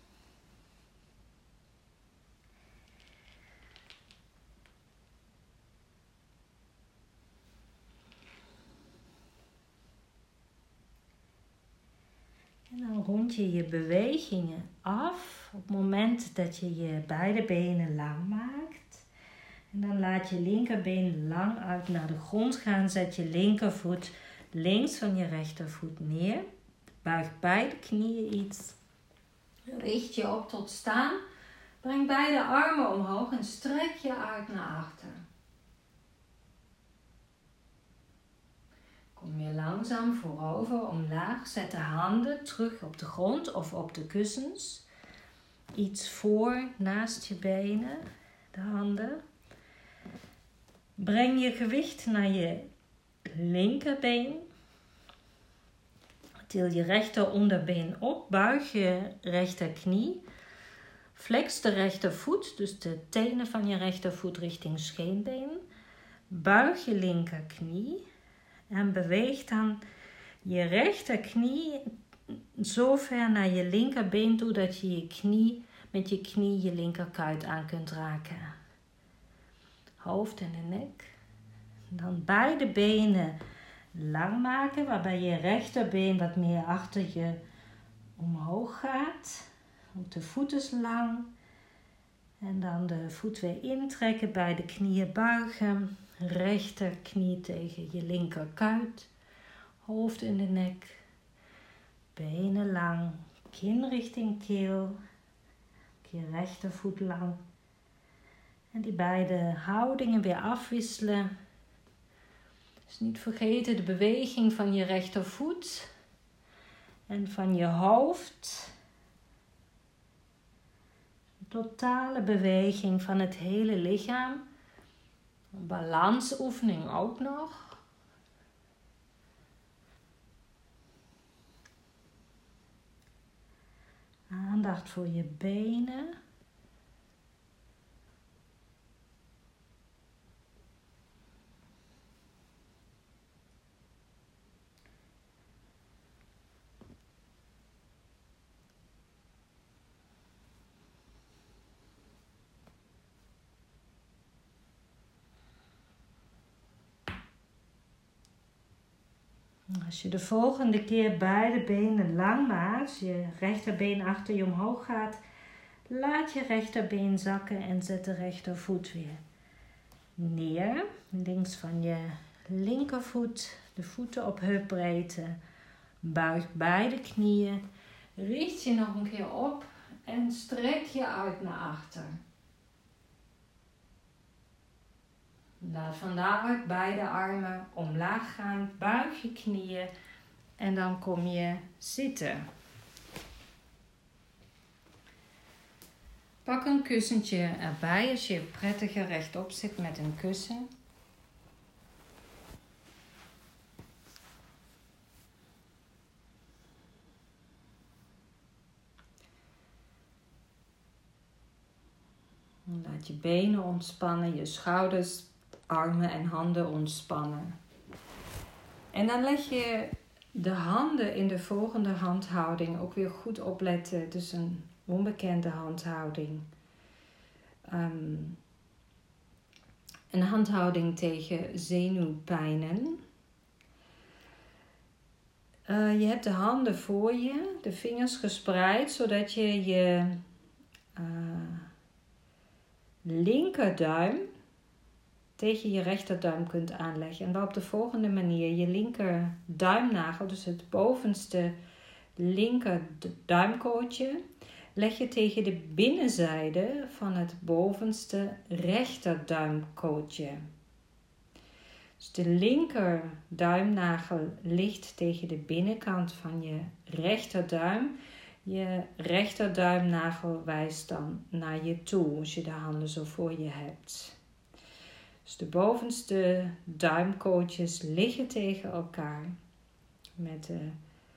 En dan rond je je bewegingen af op het moment dat je je beide benen lang maakt. En dan laat je linkerbeen lang uit naar de grond gaan. Zet je linkervoet links van je rechtervoet neer. Buig beide knieën iets. Richt je op tot staan. Breng beide armen omhoog en strek je uit naar achter. Kom je langzaam voorover, omlaag. Zet de handen terug op de grond of op de kussens. Iets voor, naast je benen, de handen. Breng je gewicht naar je linkerbeen. Til je rechter onderbeen op, buig je rechterknie. Flex de rechtervoet, dus de tenen van je rechtervoet richting scheenbeen. Buig je linkerknie en beweeg dan je rechterknie zo ver naar je linkerbeen toe dat je je knie met je knie je linkerkuit aan kunt raken. Hoofd en de nek. Dan beide benen lang maken, waarbij je rechterbeen wat meer achter je omhoog gaat. Ook de voet is lang. En dan de voet weer intrekken, beide knieën buigen. Rechterknie tegen je linkerkuit. Hoofd in de nek. Benen lang. Kin richting keel. Je rechtervoet lang. En die beide houdingen weer afwisselen. Dus niet vergeten de beweging van je rechtervoet en van je hoofd. Een totale beweging van het hele lichaam. Een balansoefening ook nog. Aandacht voor je benen. Als je de volgende keer beide benen lang maakt, je rechterbeen achter je omhoog gaat, laat je rechterbeen zakken en zet de rechtervoet weer neer. Links van je linkervoet, de voeten op heupbreedte. Buig beide knieën, richt je nog een keer op en strek je uit naar achter. Laat van daaruit beide armen omlaag gaan, buig je knieën en dan kom je zitten. Pak een kussentje erbij als je prettiger rechtop zit met een kussen. Laat je benen ontspannen, je schouders, armen en handen ontspannen. En dan leg je de handen in de volgende handhouding. Ook weer goed opletten, dus een onbekende handhouding. Um, een handhouding tegen zenuwpijnen. Uh, je hebt de handen voor je, de vingers gespreid, zodat je je uh, linkerduim tegen je rechterduim kunt aanleggen. En dan op de volgende manier je linker duimnagel, dus het bovenste linker duimkootje, leg je tegen de binnenzijde van het bovenste rechterduimkootje. Dus de linker duimnagel ligt tegen de binnenkant van je rechterduim. Je rechterduimnagel wijst dan naar je toe als je de handen zo voor je hebt. Dus de bovenste duimkootjes liggen tegen elkaar met de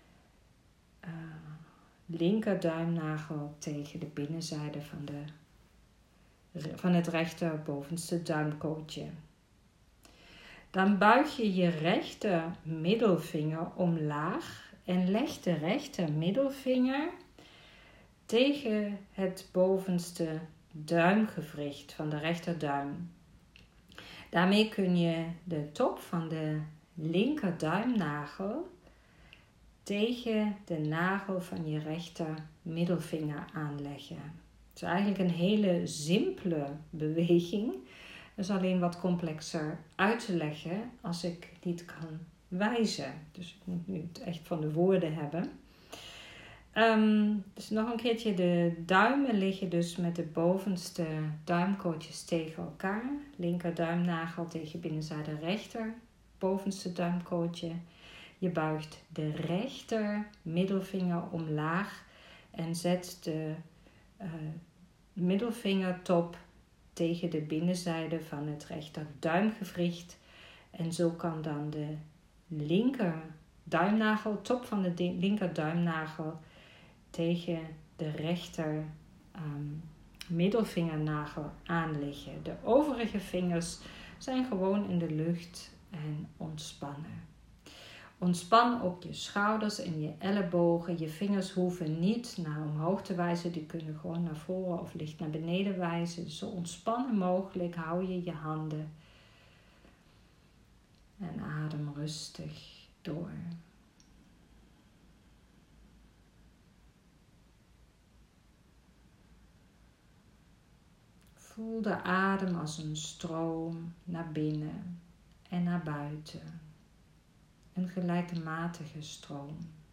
uh, linker duimnagel tegen de binnenzijde van, de, van het rechter bovenste duimkootje. Dan buig je je rechter middelvinger omlaag en leg de rechter middelvinger tegen het bovenste duimgewricht van de rechterduim. Daarmee kun je de top van de linker duimnagel tegen de nagel van je rechter middelvinger aanleggen. Het is eigenlijk een hele simpele beweging. Dat is alleen wat complexer uit te leggen als ik niet kan wijzen. Dus ik moet nu het echt van de woorden hebben. Um, dus nog een keertje, de duimen liggen dus met de bovenste duimkootjes tegen elkaar. Linker duimnagel tegen binnenzijde rechter bovenste duimkootje. Je buigt de rechter middelvinger omlaag en zet de uh, middelvingertop tegen de binnenzijde van het rechter duimgewricht. En zo kan dan de linker duimnagel, top van de linker duimnagel, tegen de rechter um, middelvingernagel aanliggen. De overige vingers zijn gewoon in de lucht en ontspannen. Ontspan ook je schouders en je ellebogen. Je vingers hoeven niet naar omhoog te wijzen. Die kunnen gewoon naar voren of licht naar beneden wijzen. Zo ontspannen mogelijk hou je je handen. En adem rustig door. Voel de adem als een stroom naar binnen en naar buiten. Een gelijkmatige stroom.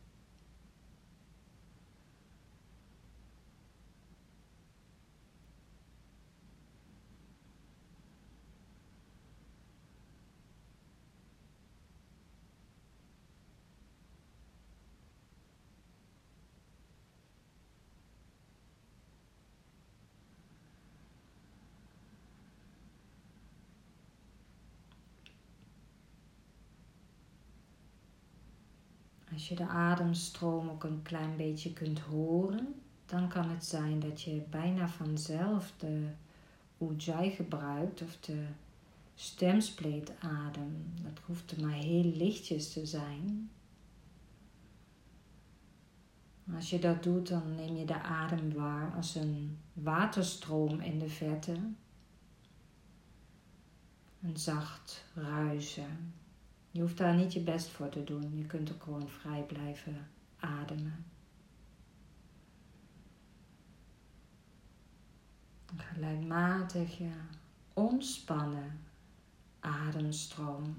Als je de ademstroom ook een klein beetje kunt horen, dan kan het zijn dat je bijna vanzelf de Ujjayi gebruikt of de stemspleetadem. Dat hoeft maar heel lichtjes te zijn. Als je dat doet, dan neem je de adem waar als een waterstroom in de verte. Een zacht ruisen. Je hoeft daar niet je best voor te doen. Je kunt ook gewoon vrij blijven ademen. Een gelijkmatige, ontspannen ademstroom.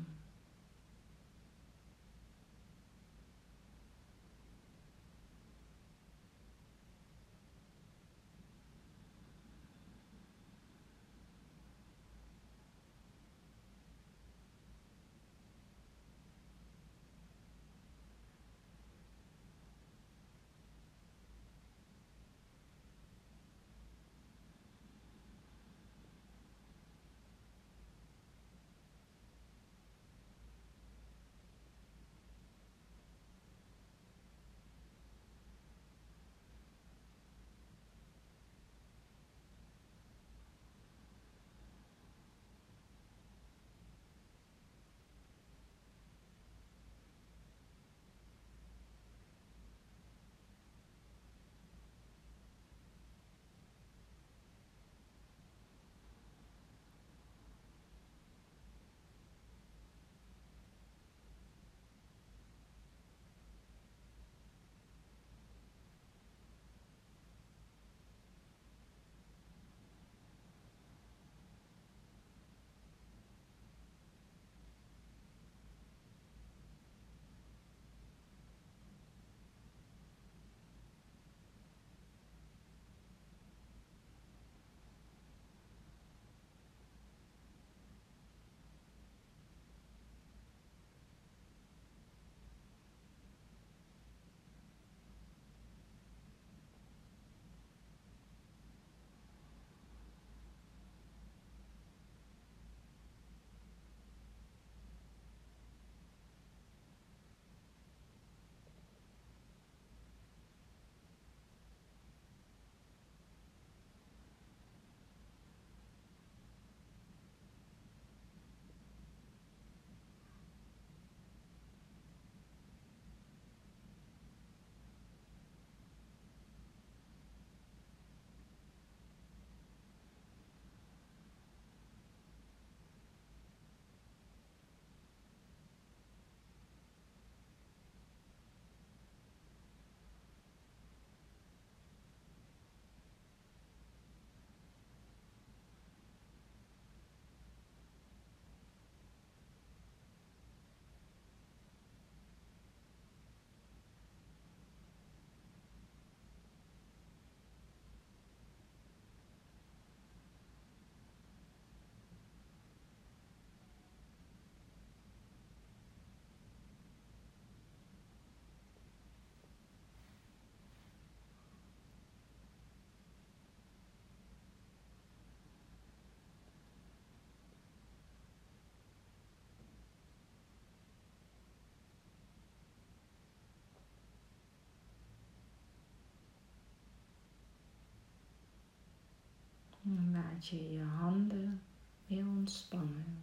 laat je je handen weer ontspannen.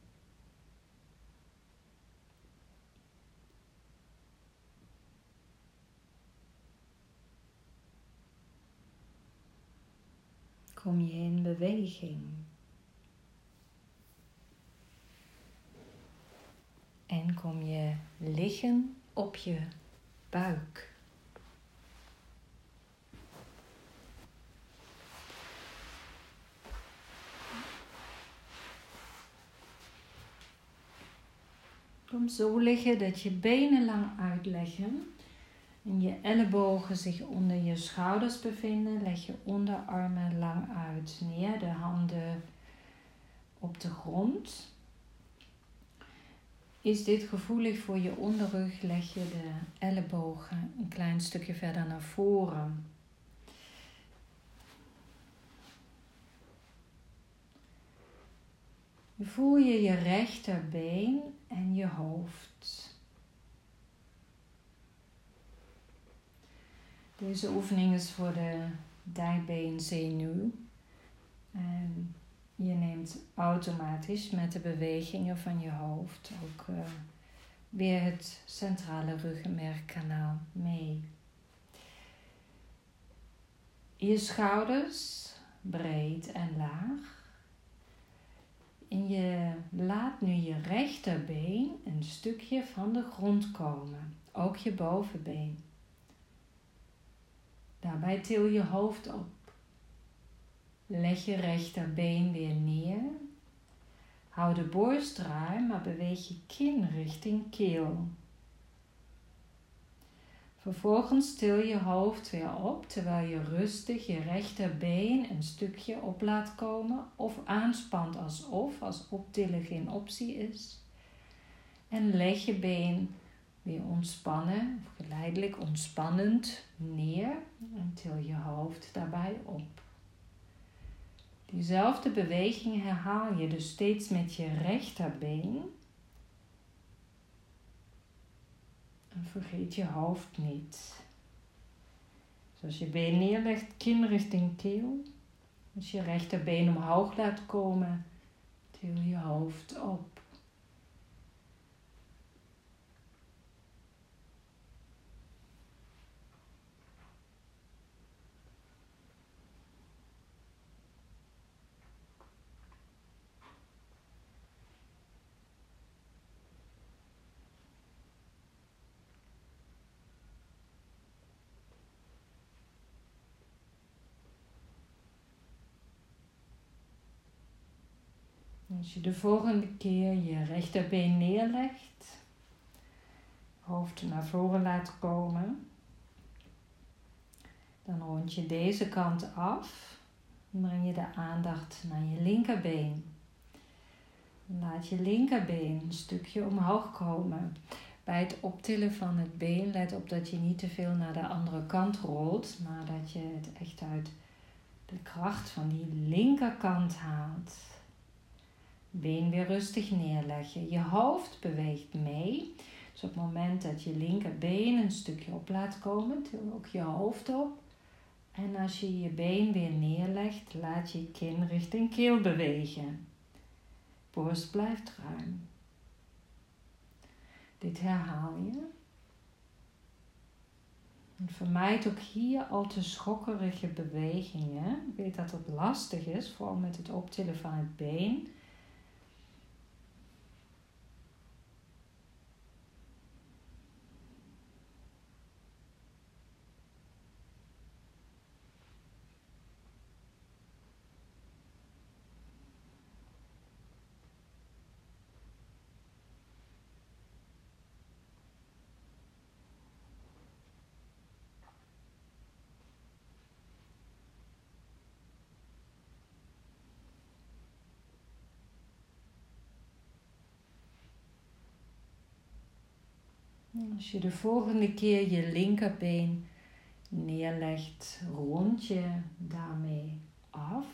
Kom je in beweging. En kom je liggen op je buik. Kom zo liggen dat je benen lang uitleggen en je ellebogen zich onder je schouders bevinden. Leg je onderarmen lang uit neer, de handen op de grond. Is dit gevoelig voor je onderrug, leg je de ellebogen een klein stukje verder naar voren. Voel je je rechterbeen en je hoofd. Deze oefening is voor de dijbeenzenuw. En je neemt automatisch met de bewegingen van je hoofd ook uh, weer het centrale ruggenmergkanaal mee. Je schouders breed en laag. En je laat nu je rechterbeen een stukje van de grond komen. Ook je bovenbeen. Daarbij til je hoofd op. Leg je rechterbeen weer neer. Hou de borst ruim, maar beweeg je kin richting keel. Vervolgens til je hoofd weer op, terwijl je rustig je rechterbeen een stukje op laat komen of aanspant alsof, als optillen geen optie is. En leg je been weer ontspannen, of geleidelijk ontspannend neer en til je hoofd daarbij op. Diezelfde beweging herhaal je dus steeds met je rechterbeen. En vergeet je hoofd niet. Dus als je been neerlegt, kin richting keel. Als je rechterbeen omhoog laat komen, til je hoofd op. Als je de volgende keer je rechterbeen neerlegt, hoofd naar voren laat komen, dan rond je deze kant af en breng je de aandacht naar je linkerbeen. Laat je linkerbeen een stukje omhoog komen. Bij het optillen van het been, let op dat je niet te veel naar de andere kant rolt, maar dat je het echt uit de kracht van die linkerkant haalt. Been weer rustig neerleggen. Je hoofd beweegt mee. Dus op het moment dat je linkerbeen een stukje op laat komen, til ook je hoofd op. En als je je been weer neerlegt, laat je kin richting keel bewegen. Borst blijft ruim. Dit herhaal je. En vermijd ook hier al te schokkerige bewegingen. Ik weet dat het lastig is, vooral met het optillen van het been. Als je de volgende keer je linkerbeen neerlegt, rond je daarmee af.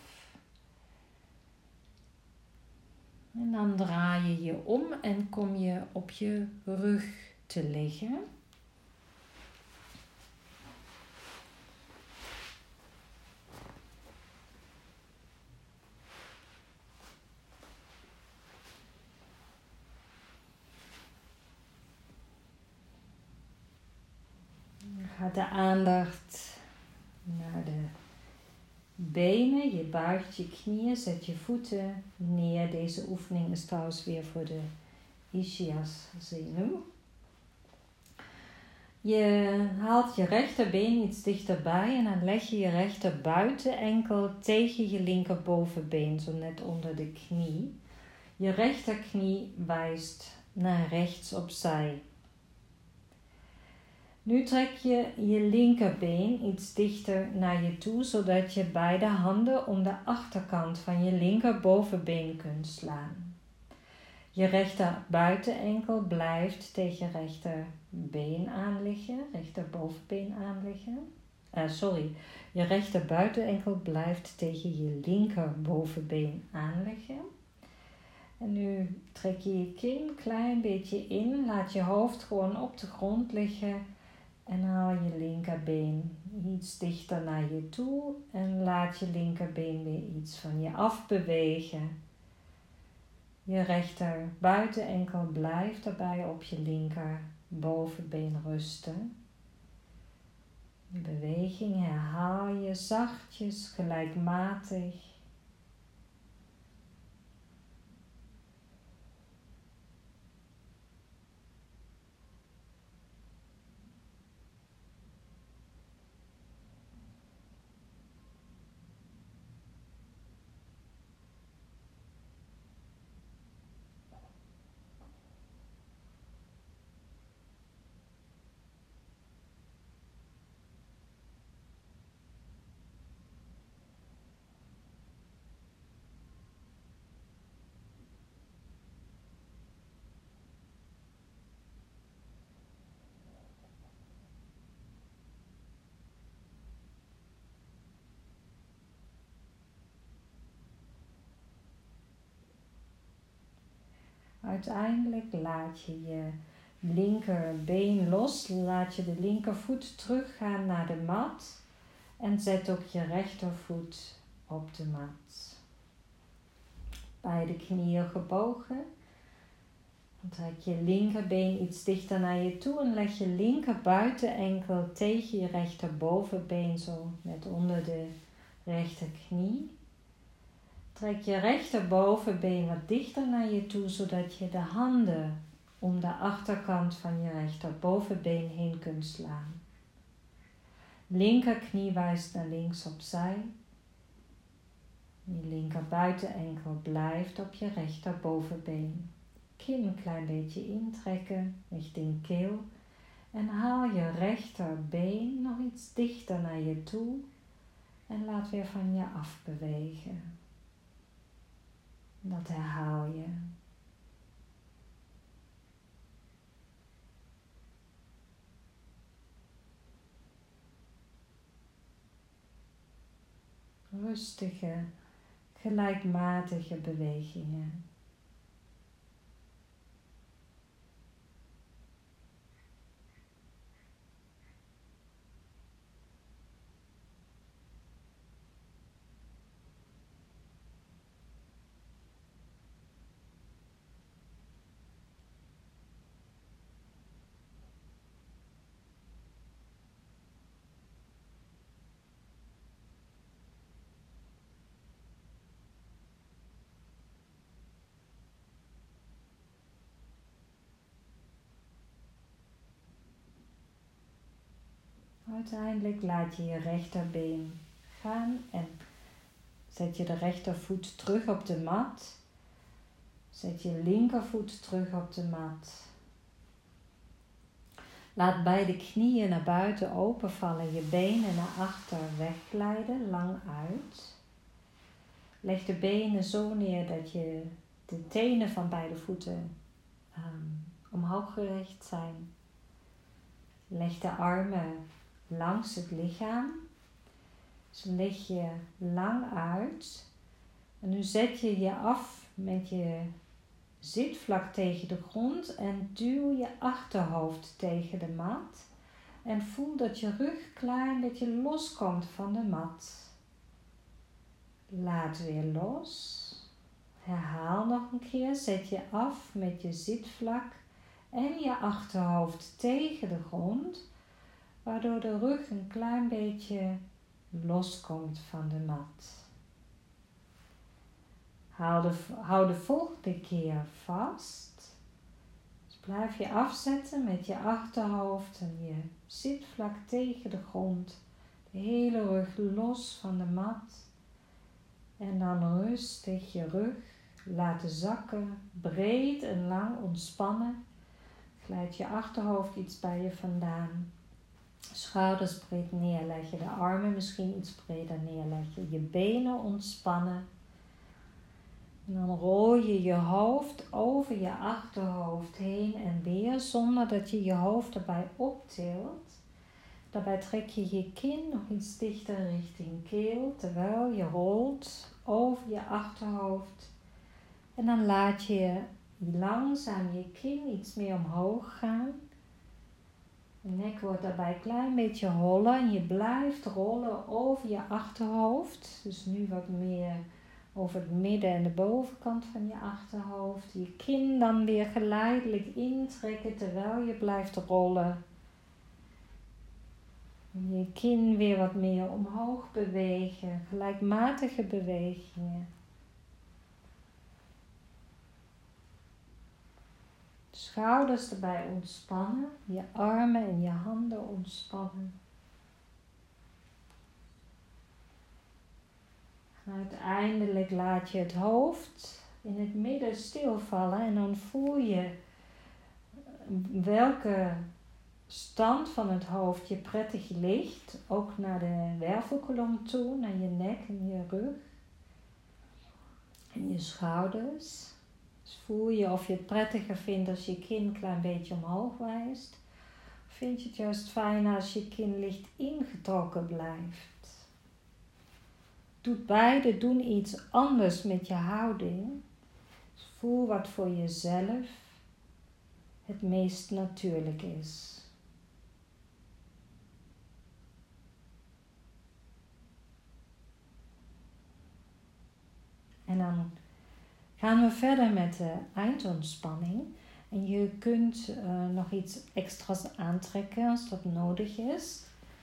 En dan draai je je om en kom je op je rug te liggen. Gaat de aandacht naar de benen. Je buigt je knieën, zet je voeten neer. Deze oefening is trouwens weer voor de ischiaszenuw. Je haalt je rechterbeen iets dichterbij en dan leg je je rechter buitenenkel tegen je linkerbovenbeen, zo net onder de knie. Je rechterknie wijst naar rechts opzij. Nu trek je je linkerbeen iets dichter naar je toe, zodat je beide handen om de achterkant van je linkerbovenbeen kunt slaan. Je rechter buitenenkel blijft tegen je rechterbeen aanliggen, rechterbovenbeen aanliggen. Uh, sorry, je rechter buitenenkel blijft tegen je linkerbovenbeen aanliggen. En nu trek je je kin een klein beetje in, laat je hoofd gewoon op de grond liggen en haal je linkerbeen iets dichter naar je toe en laat je linkerbeen weer iets van je afbewegen. Je rechter buitenenkel blijft daarbij op je linker bovenbeen rusten. De beweging herhaal je zachtjes, gelijkmatig. Uiteindelijk laat je je linkerbeen los, laat je de linkervoet teruggaan naar de mat en zet ook je rechtervoet op de mat. Beide knieën gebogen. Dan trek je linkerbeen iets dichter naar je toe en leg je linker buitenenkel tegen je rechterbovenbeen, zo net onder de rechterknie. Trek je rechterbovenbeen wat dichter naar je toe, zodat je de handen om de achterkant van je rechterbovenbeen heen kunt slaan. Linkerknie wijst naar links opzij. Je linker buitenenkel blijft op je rechterbovenbeen. Kin een klein beetje intrekken richting keel. En haal je rechterbeen nog iets dichter naar je toe. En laat weer van je afbewegen. Dat herhaal je. Rustige, gelijkmatige bewegingen. Uiteindelijk laat je je rechterbeen gaan en zet je de rechtervoet terug op de mat. Zet je linkervoet terug op de mat. Laat beide knieën naar buiten openvallen, je benen naar achter wegglijden, lang uit. Leg de benen zo neer dat je de tenen van beide voeten um, omhoog gericht zijn. Leg de armen langs het lichaam. Zo lig je lang uit. En nu zet je je af met je zitvlak tegen de grond en duw je achterhoofd tegen de mat. En voel dat je rug een klein beetje loskomt van de mat. Laat weer los. Herhaal nog een keer. Zet je af met je zitvlak en je achterhoofd tegen de grond. waardoor de rug een klein beetje loskomt van de mat. Hou de, hou de volgende keer vast. Dus blijf je afzetten met je achterhoofd en je zit vlak tegen de grond. De hele rug los van de mat. En dan rustig je rug laten zakken, breed en lang ontspannen. Glijd je achterhoofd iets bij je vandaan. Schouders breed neerleggen, de armen misschien iets breder neerleggen. Je benen ontspannen. En dan rol je je hoofd over je achterhoofd heen en weer, zonder dat je je hoofd erbij optilt. Daarbij trek je je kin nog iets dichter richting keel, terwijl je rolt over je achterhoofd. En dan laat je langzaam je kin iets meer omhoog gaan. De nek wordt daarbij een klein beetje holler en je blijft rollen over je achterhoofd. Dus nu wat meer over het midden en de bovenkant van je achterhoofd. Je kin dan weer geleidelijk intrekken terwijl je blijft rollen. Je kin weer wat meer omhoog bewegen, gelijkmatige bewegingen. Schouders erbij ontspannen, je armen en je handen ontspannen. En uiteindelijk laat je het hoofd in het midden stilvallen en dan voel je welke stand van het hoofd je prettig ligt, ook naar de wervelkolom toe, naar je nek en je rug en je schouders. Dus voel je of je het prettiger vindt als je kin een klein beetje omhoog wijst. Of vind je het juist fijner als je kin licht ingetrokken blijft. Doet beide doen iets anders met je houding. Dus voel wat voor jezelf het meest natuurlijk is. En dan gaan we verder met de eindontspanning. En je kunt uh, nog iets extra's aantrekken als dat nodig is.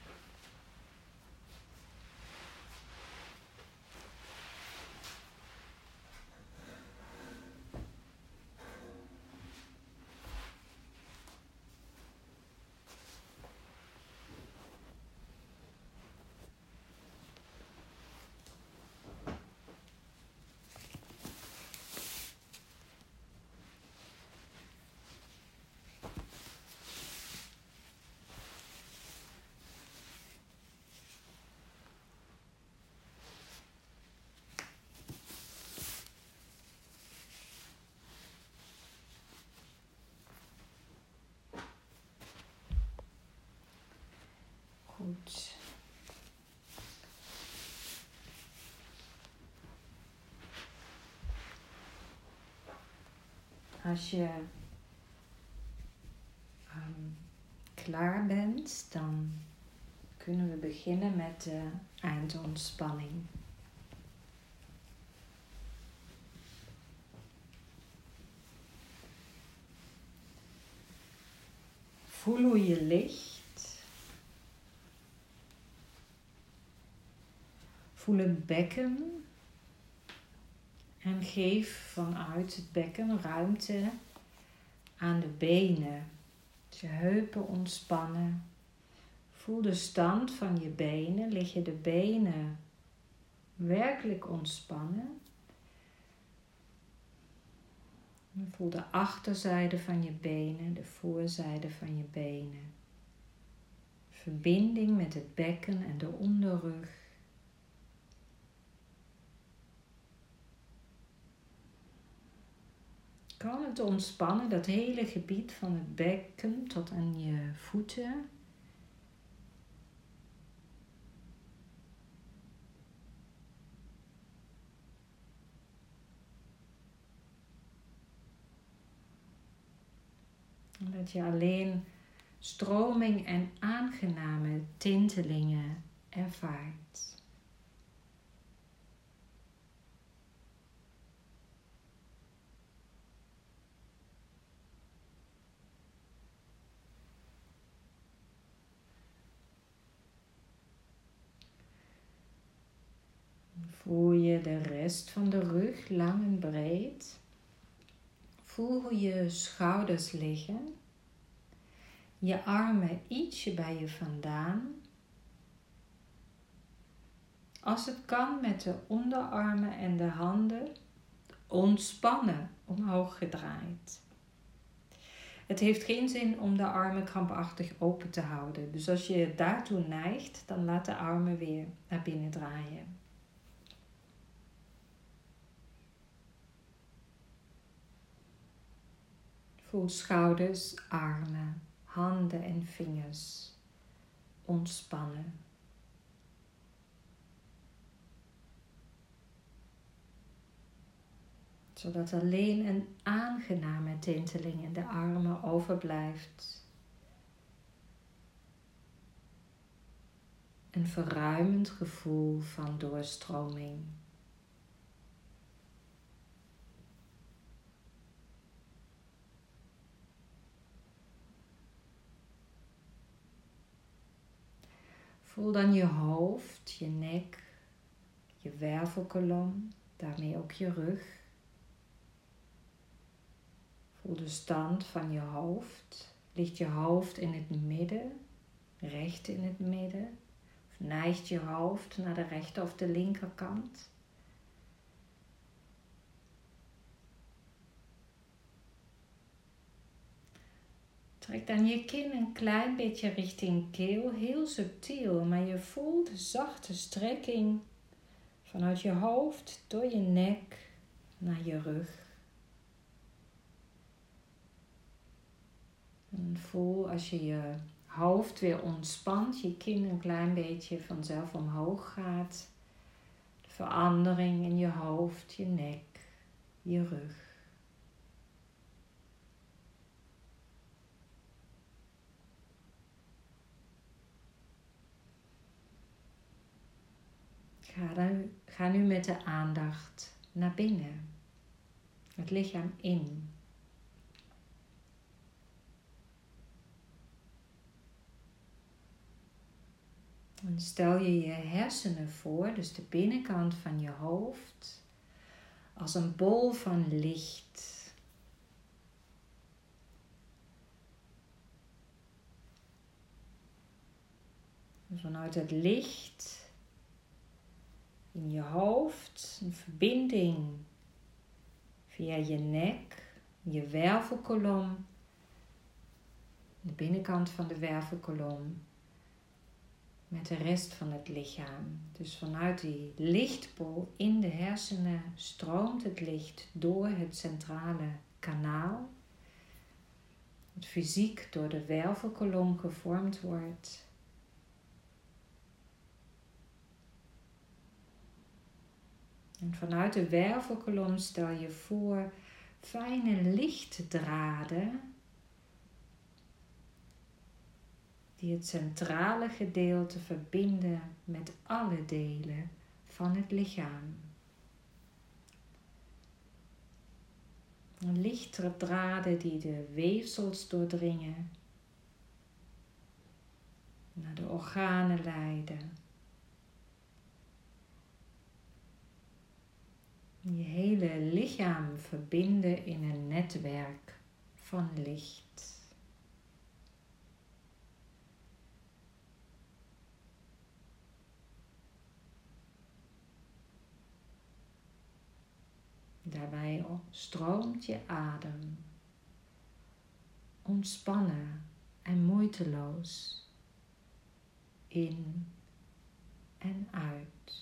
Goed. Als je um, klaar bent, dan kunnen we beginnen met de eindontspanning. Voel hoe je ligt. Voel het bekken en geef vanuit het bekken ruimte aan de benen. Dus je heupen ontspannen. Voel de stand van je benen. Liggen de benen werkelijk ontspannen? Voel de achterzijde van je benen, de voorzijde van je benen. Verbinding met het bekken en de onderrug. Kan het ontspannen, dat hele gebied van het bekken tot aan je voeten. En dat je alleen stroming en aangename tintelingen ervaart. Voel je de rest van de rug lang en breed. Voel hoe je schouders liggen. Je armen ietsje bij je vandaan. Als het kan met de onderarmen en de handen ontspannen omhoog gedraaid. Het heeft geen zin om de armen krampachtig open te houden. Dus als je daartoe neigt, dan laat de armen weer naar binnen draaien. Voel schouders, armen, handen en vingers ontspannen. Zodat alleen een aangename tinteling in de armen overblijft. Een verruimend gevoel van doorstroming. Voel dan je hoofd, je nek, je wervelkolom, daarmee ook je rug. Voel de stand van je hoofd. Ligt je hoofd in het midden, recht in het midden? Of neigt je hoofd naar de rechter of de linkerkant? Trek dan je kin een klein beetje richting keel, heel subtiel, maar je voelt de zachte strekking vanuit je hoofd, door je nek naar je rug. En voel als je je hoofd weer ontspant, je kin een klein beetje vanzelf omhoog gaat. De verandering in je hoofd, je nek, je rug. Ga, dan, ga nu met de aandacht naar binnen, het lichaam in. En stel je je hersenen voor, dus de binnenkant van je hoofd, als een bol van licht. En vanuit het licht in je hoofd, een verbinding via je nek, je wervelkolom, de binnenkant van de wervelkolom, met de rest van het lichaam. Dus vanuit die lichtbol in de hersenen stroomt het licht door het centrale kanaal, het fysiek door de wervelkolom gevormd wordt. En vanuit de wervelkolom stel je voor fijne lichtdraden die het centrale gedeelte verbinden met alle delen van het lichaam. Lichtdraden die de weefsels doordringen, naar de organen leiden. Je hele lichaam verbinden in een netwerk van licht. Daarbij stroomt je adem, ontspannen en moeiteloos, in en uit.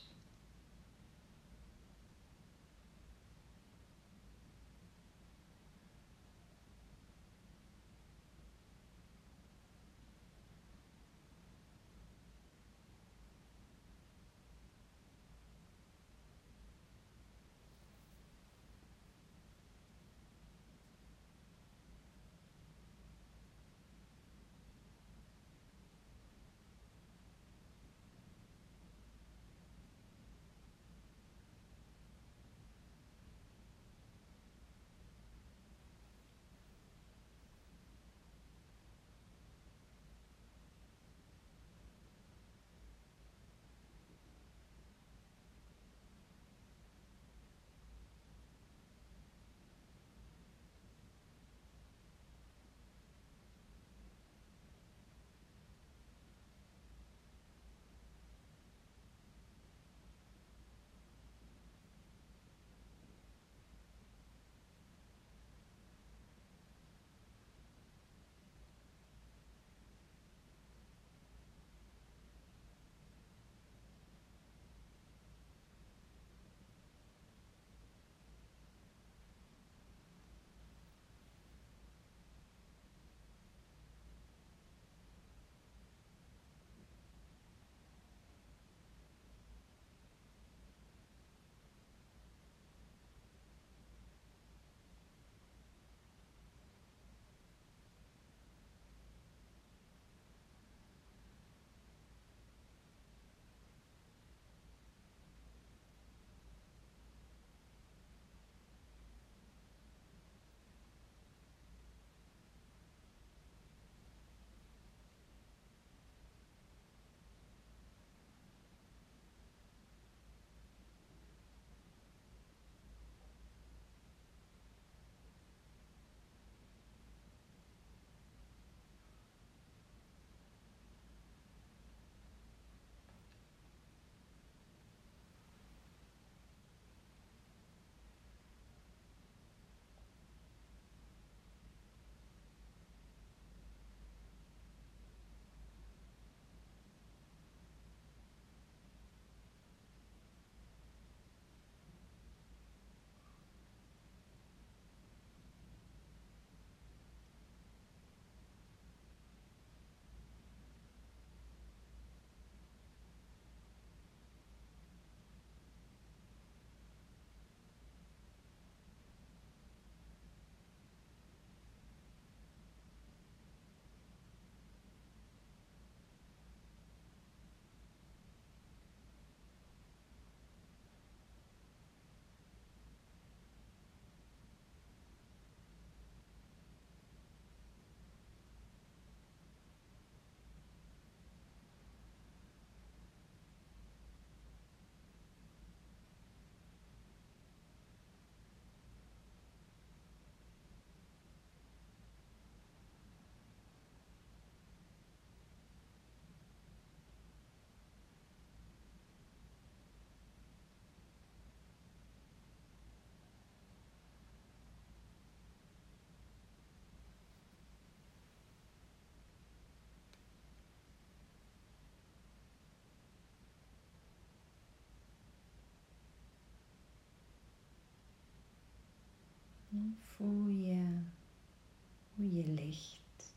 Voel je hoe je ligt.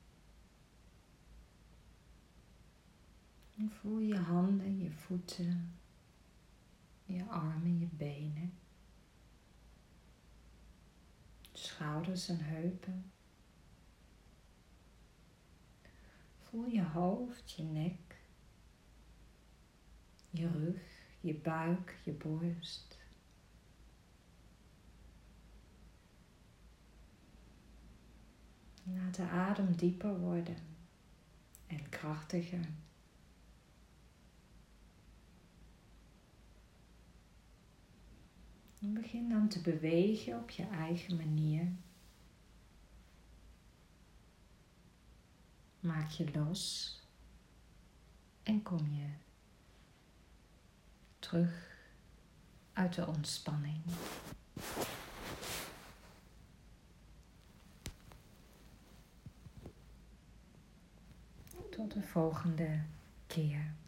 En voel je handen, je voeten, je armen, je benen, schouders en heupen. Voel je hoofd, je nek, je rug, je buik, je borst. Laat de adem dieper worden en krachtiger. En begin dan te bewegen op je eigen manier. Maak je los en kom je terug uit de ontspanning. Tot de volgende keer.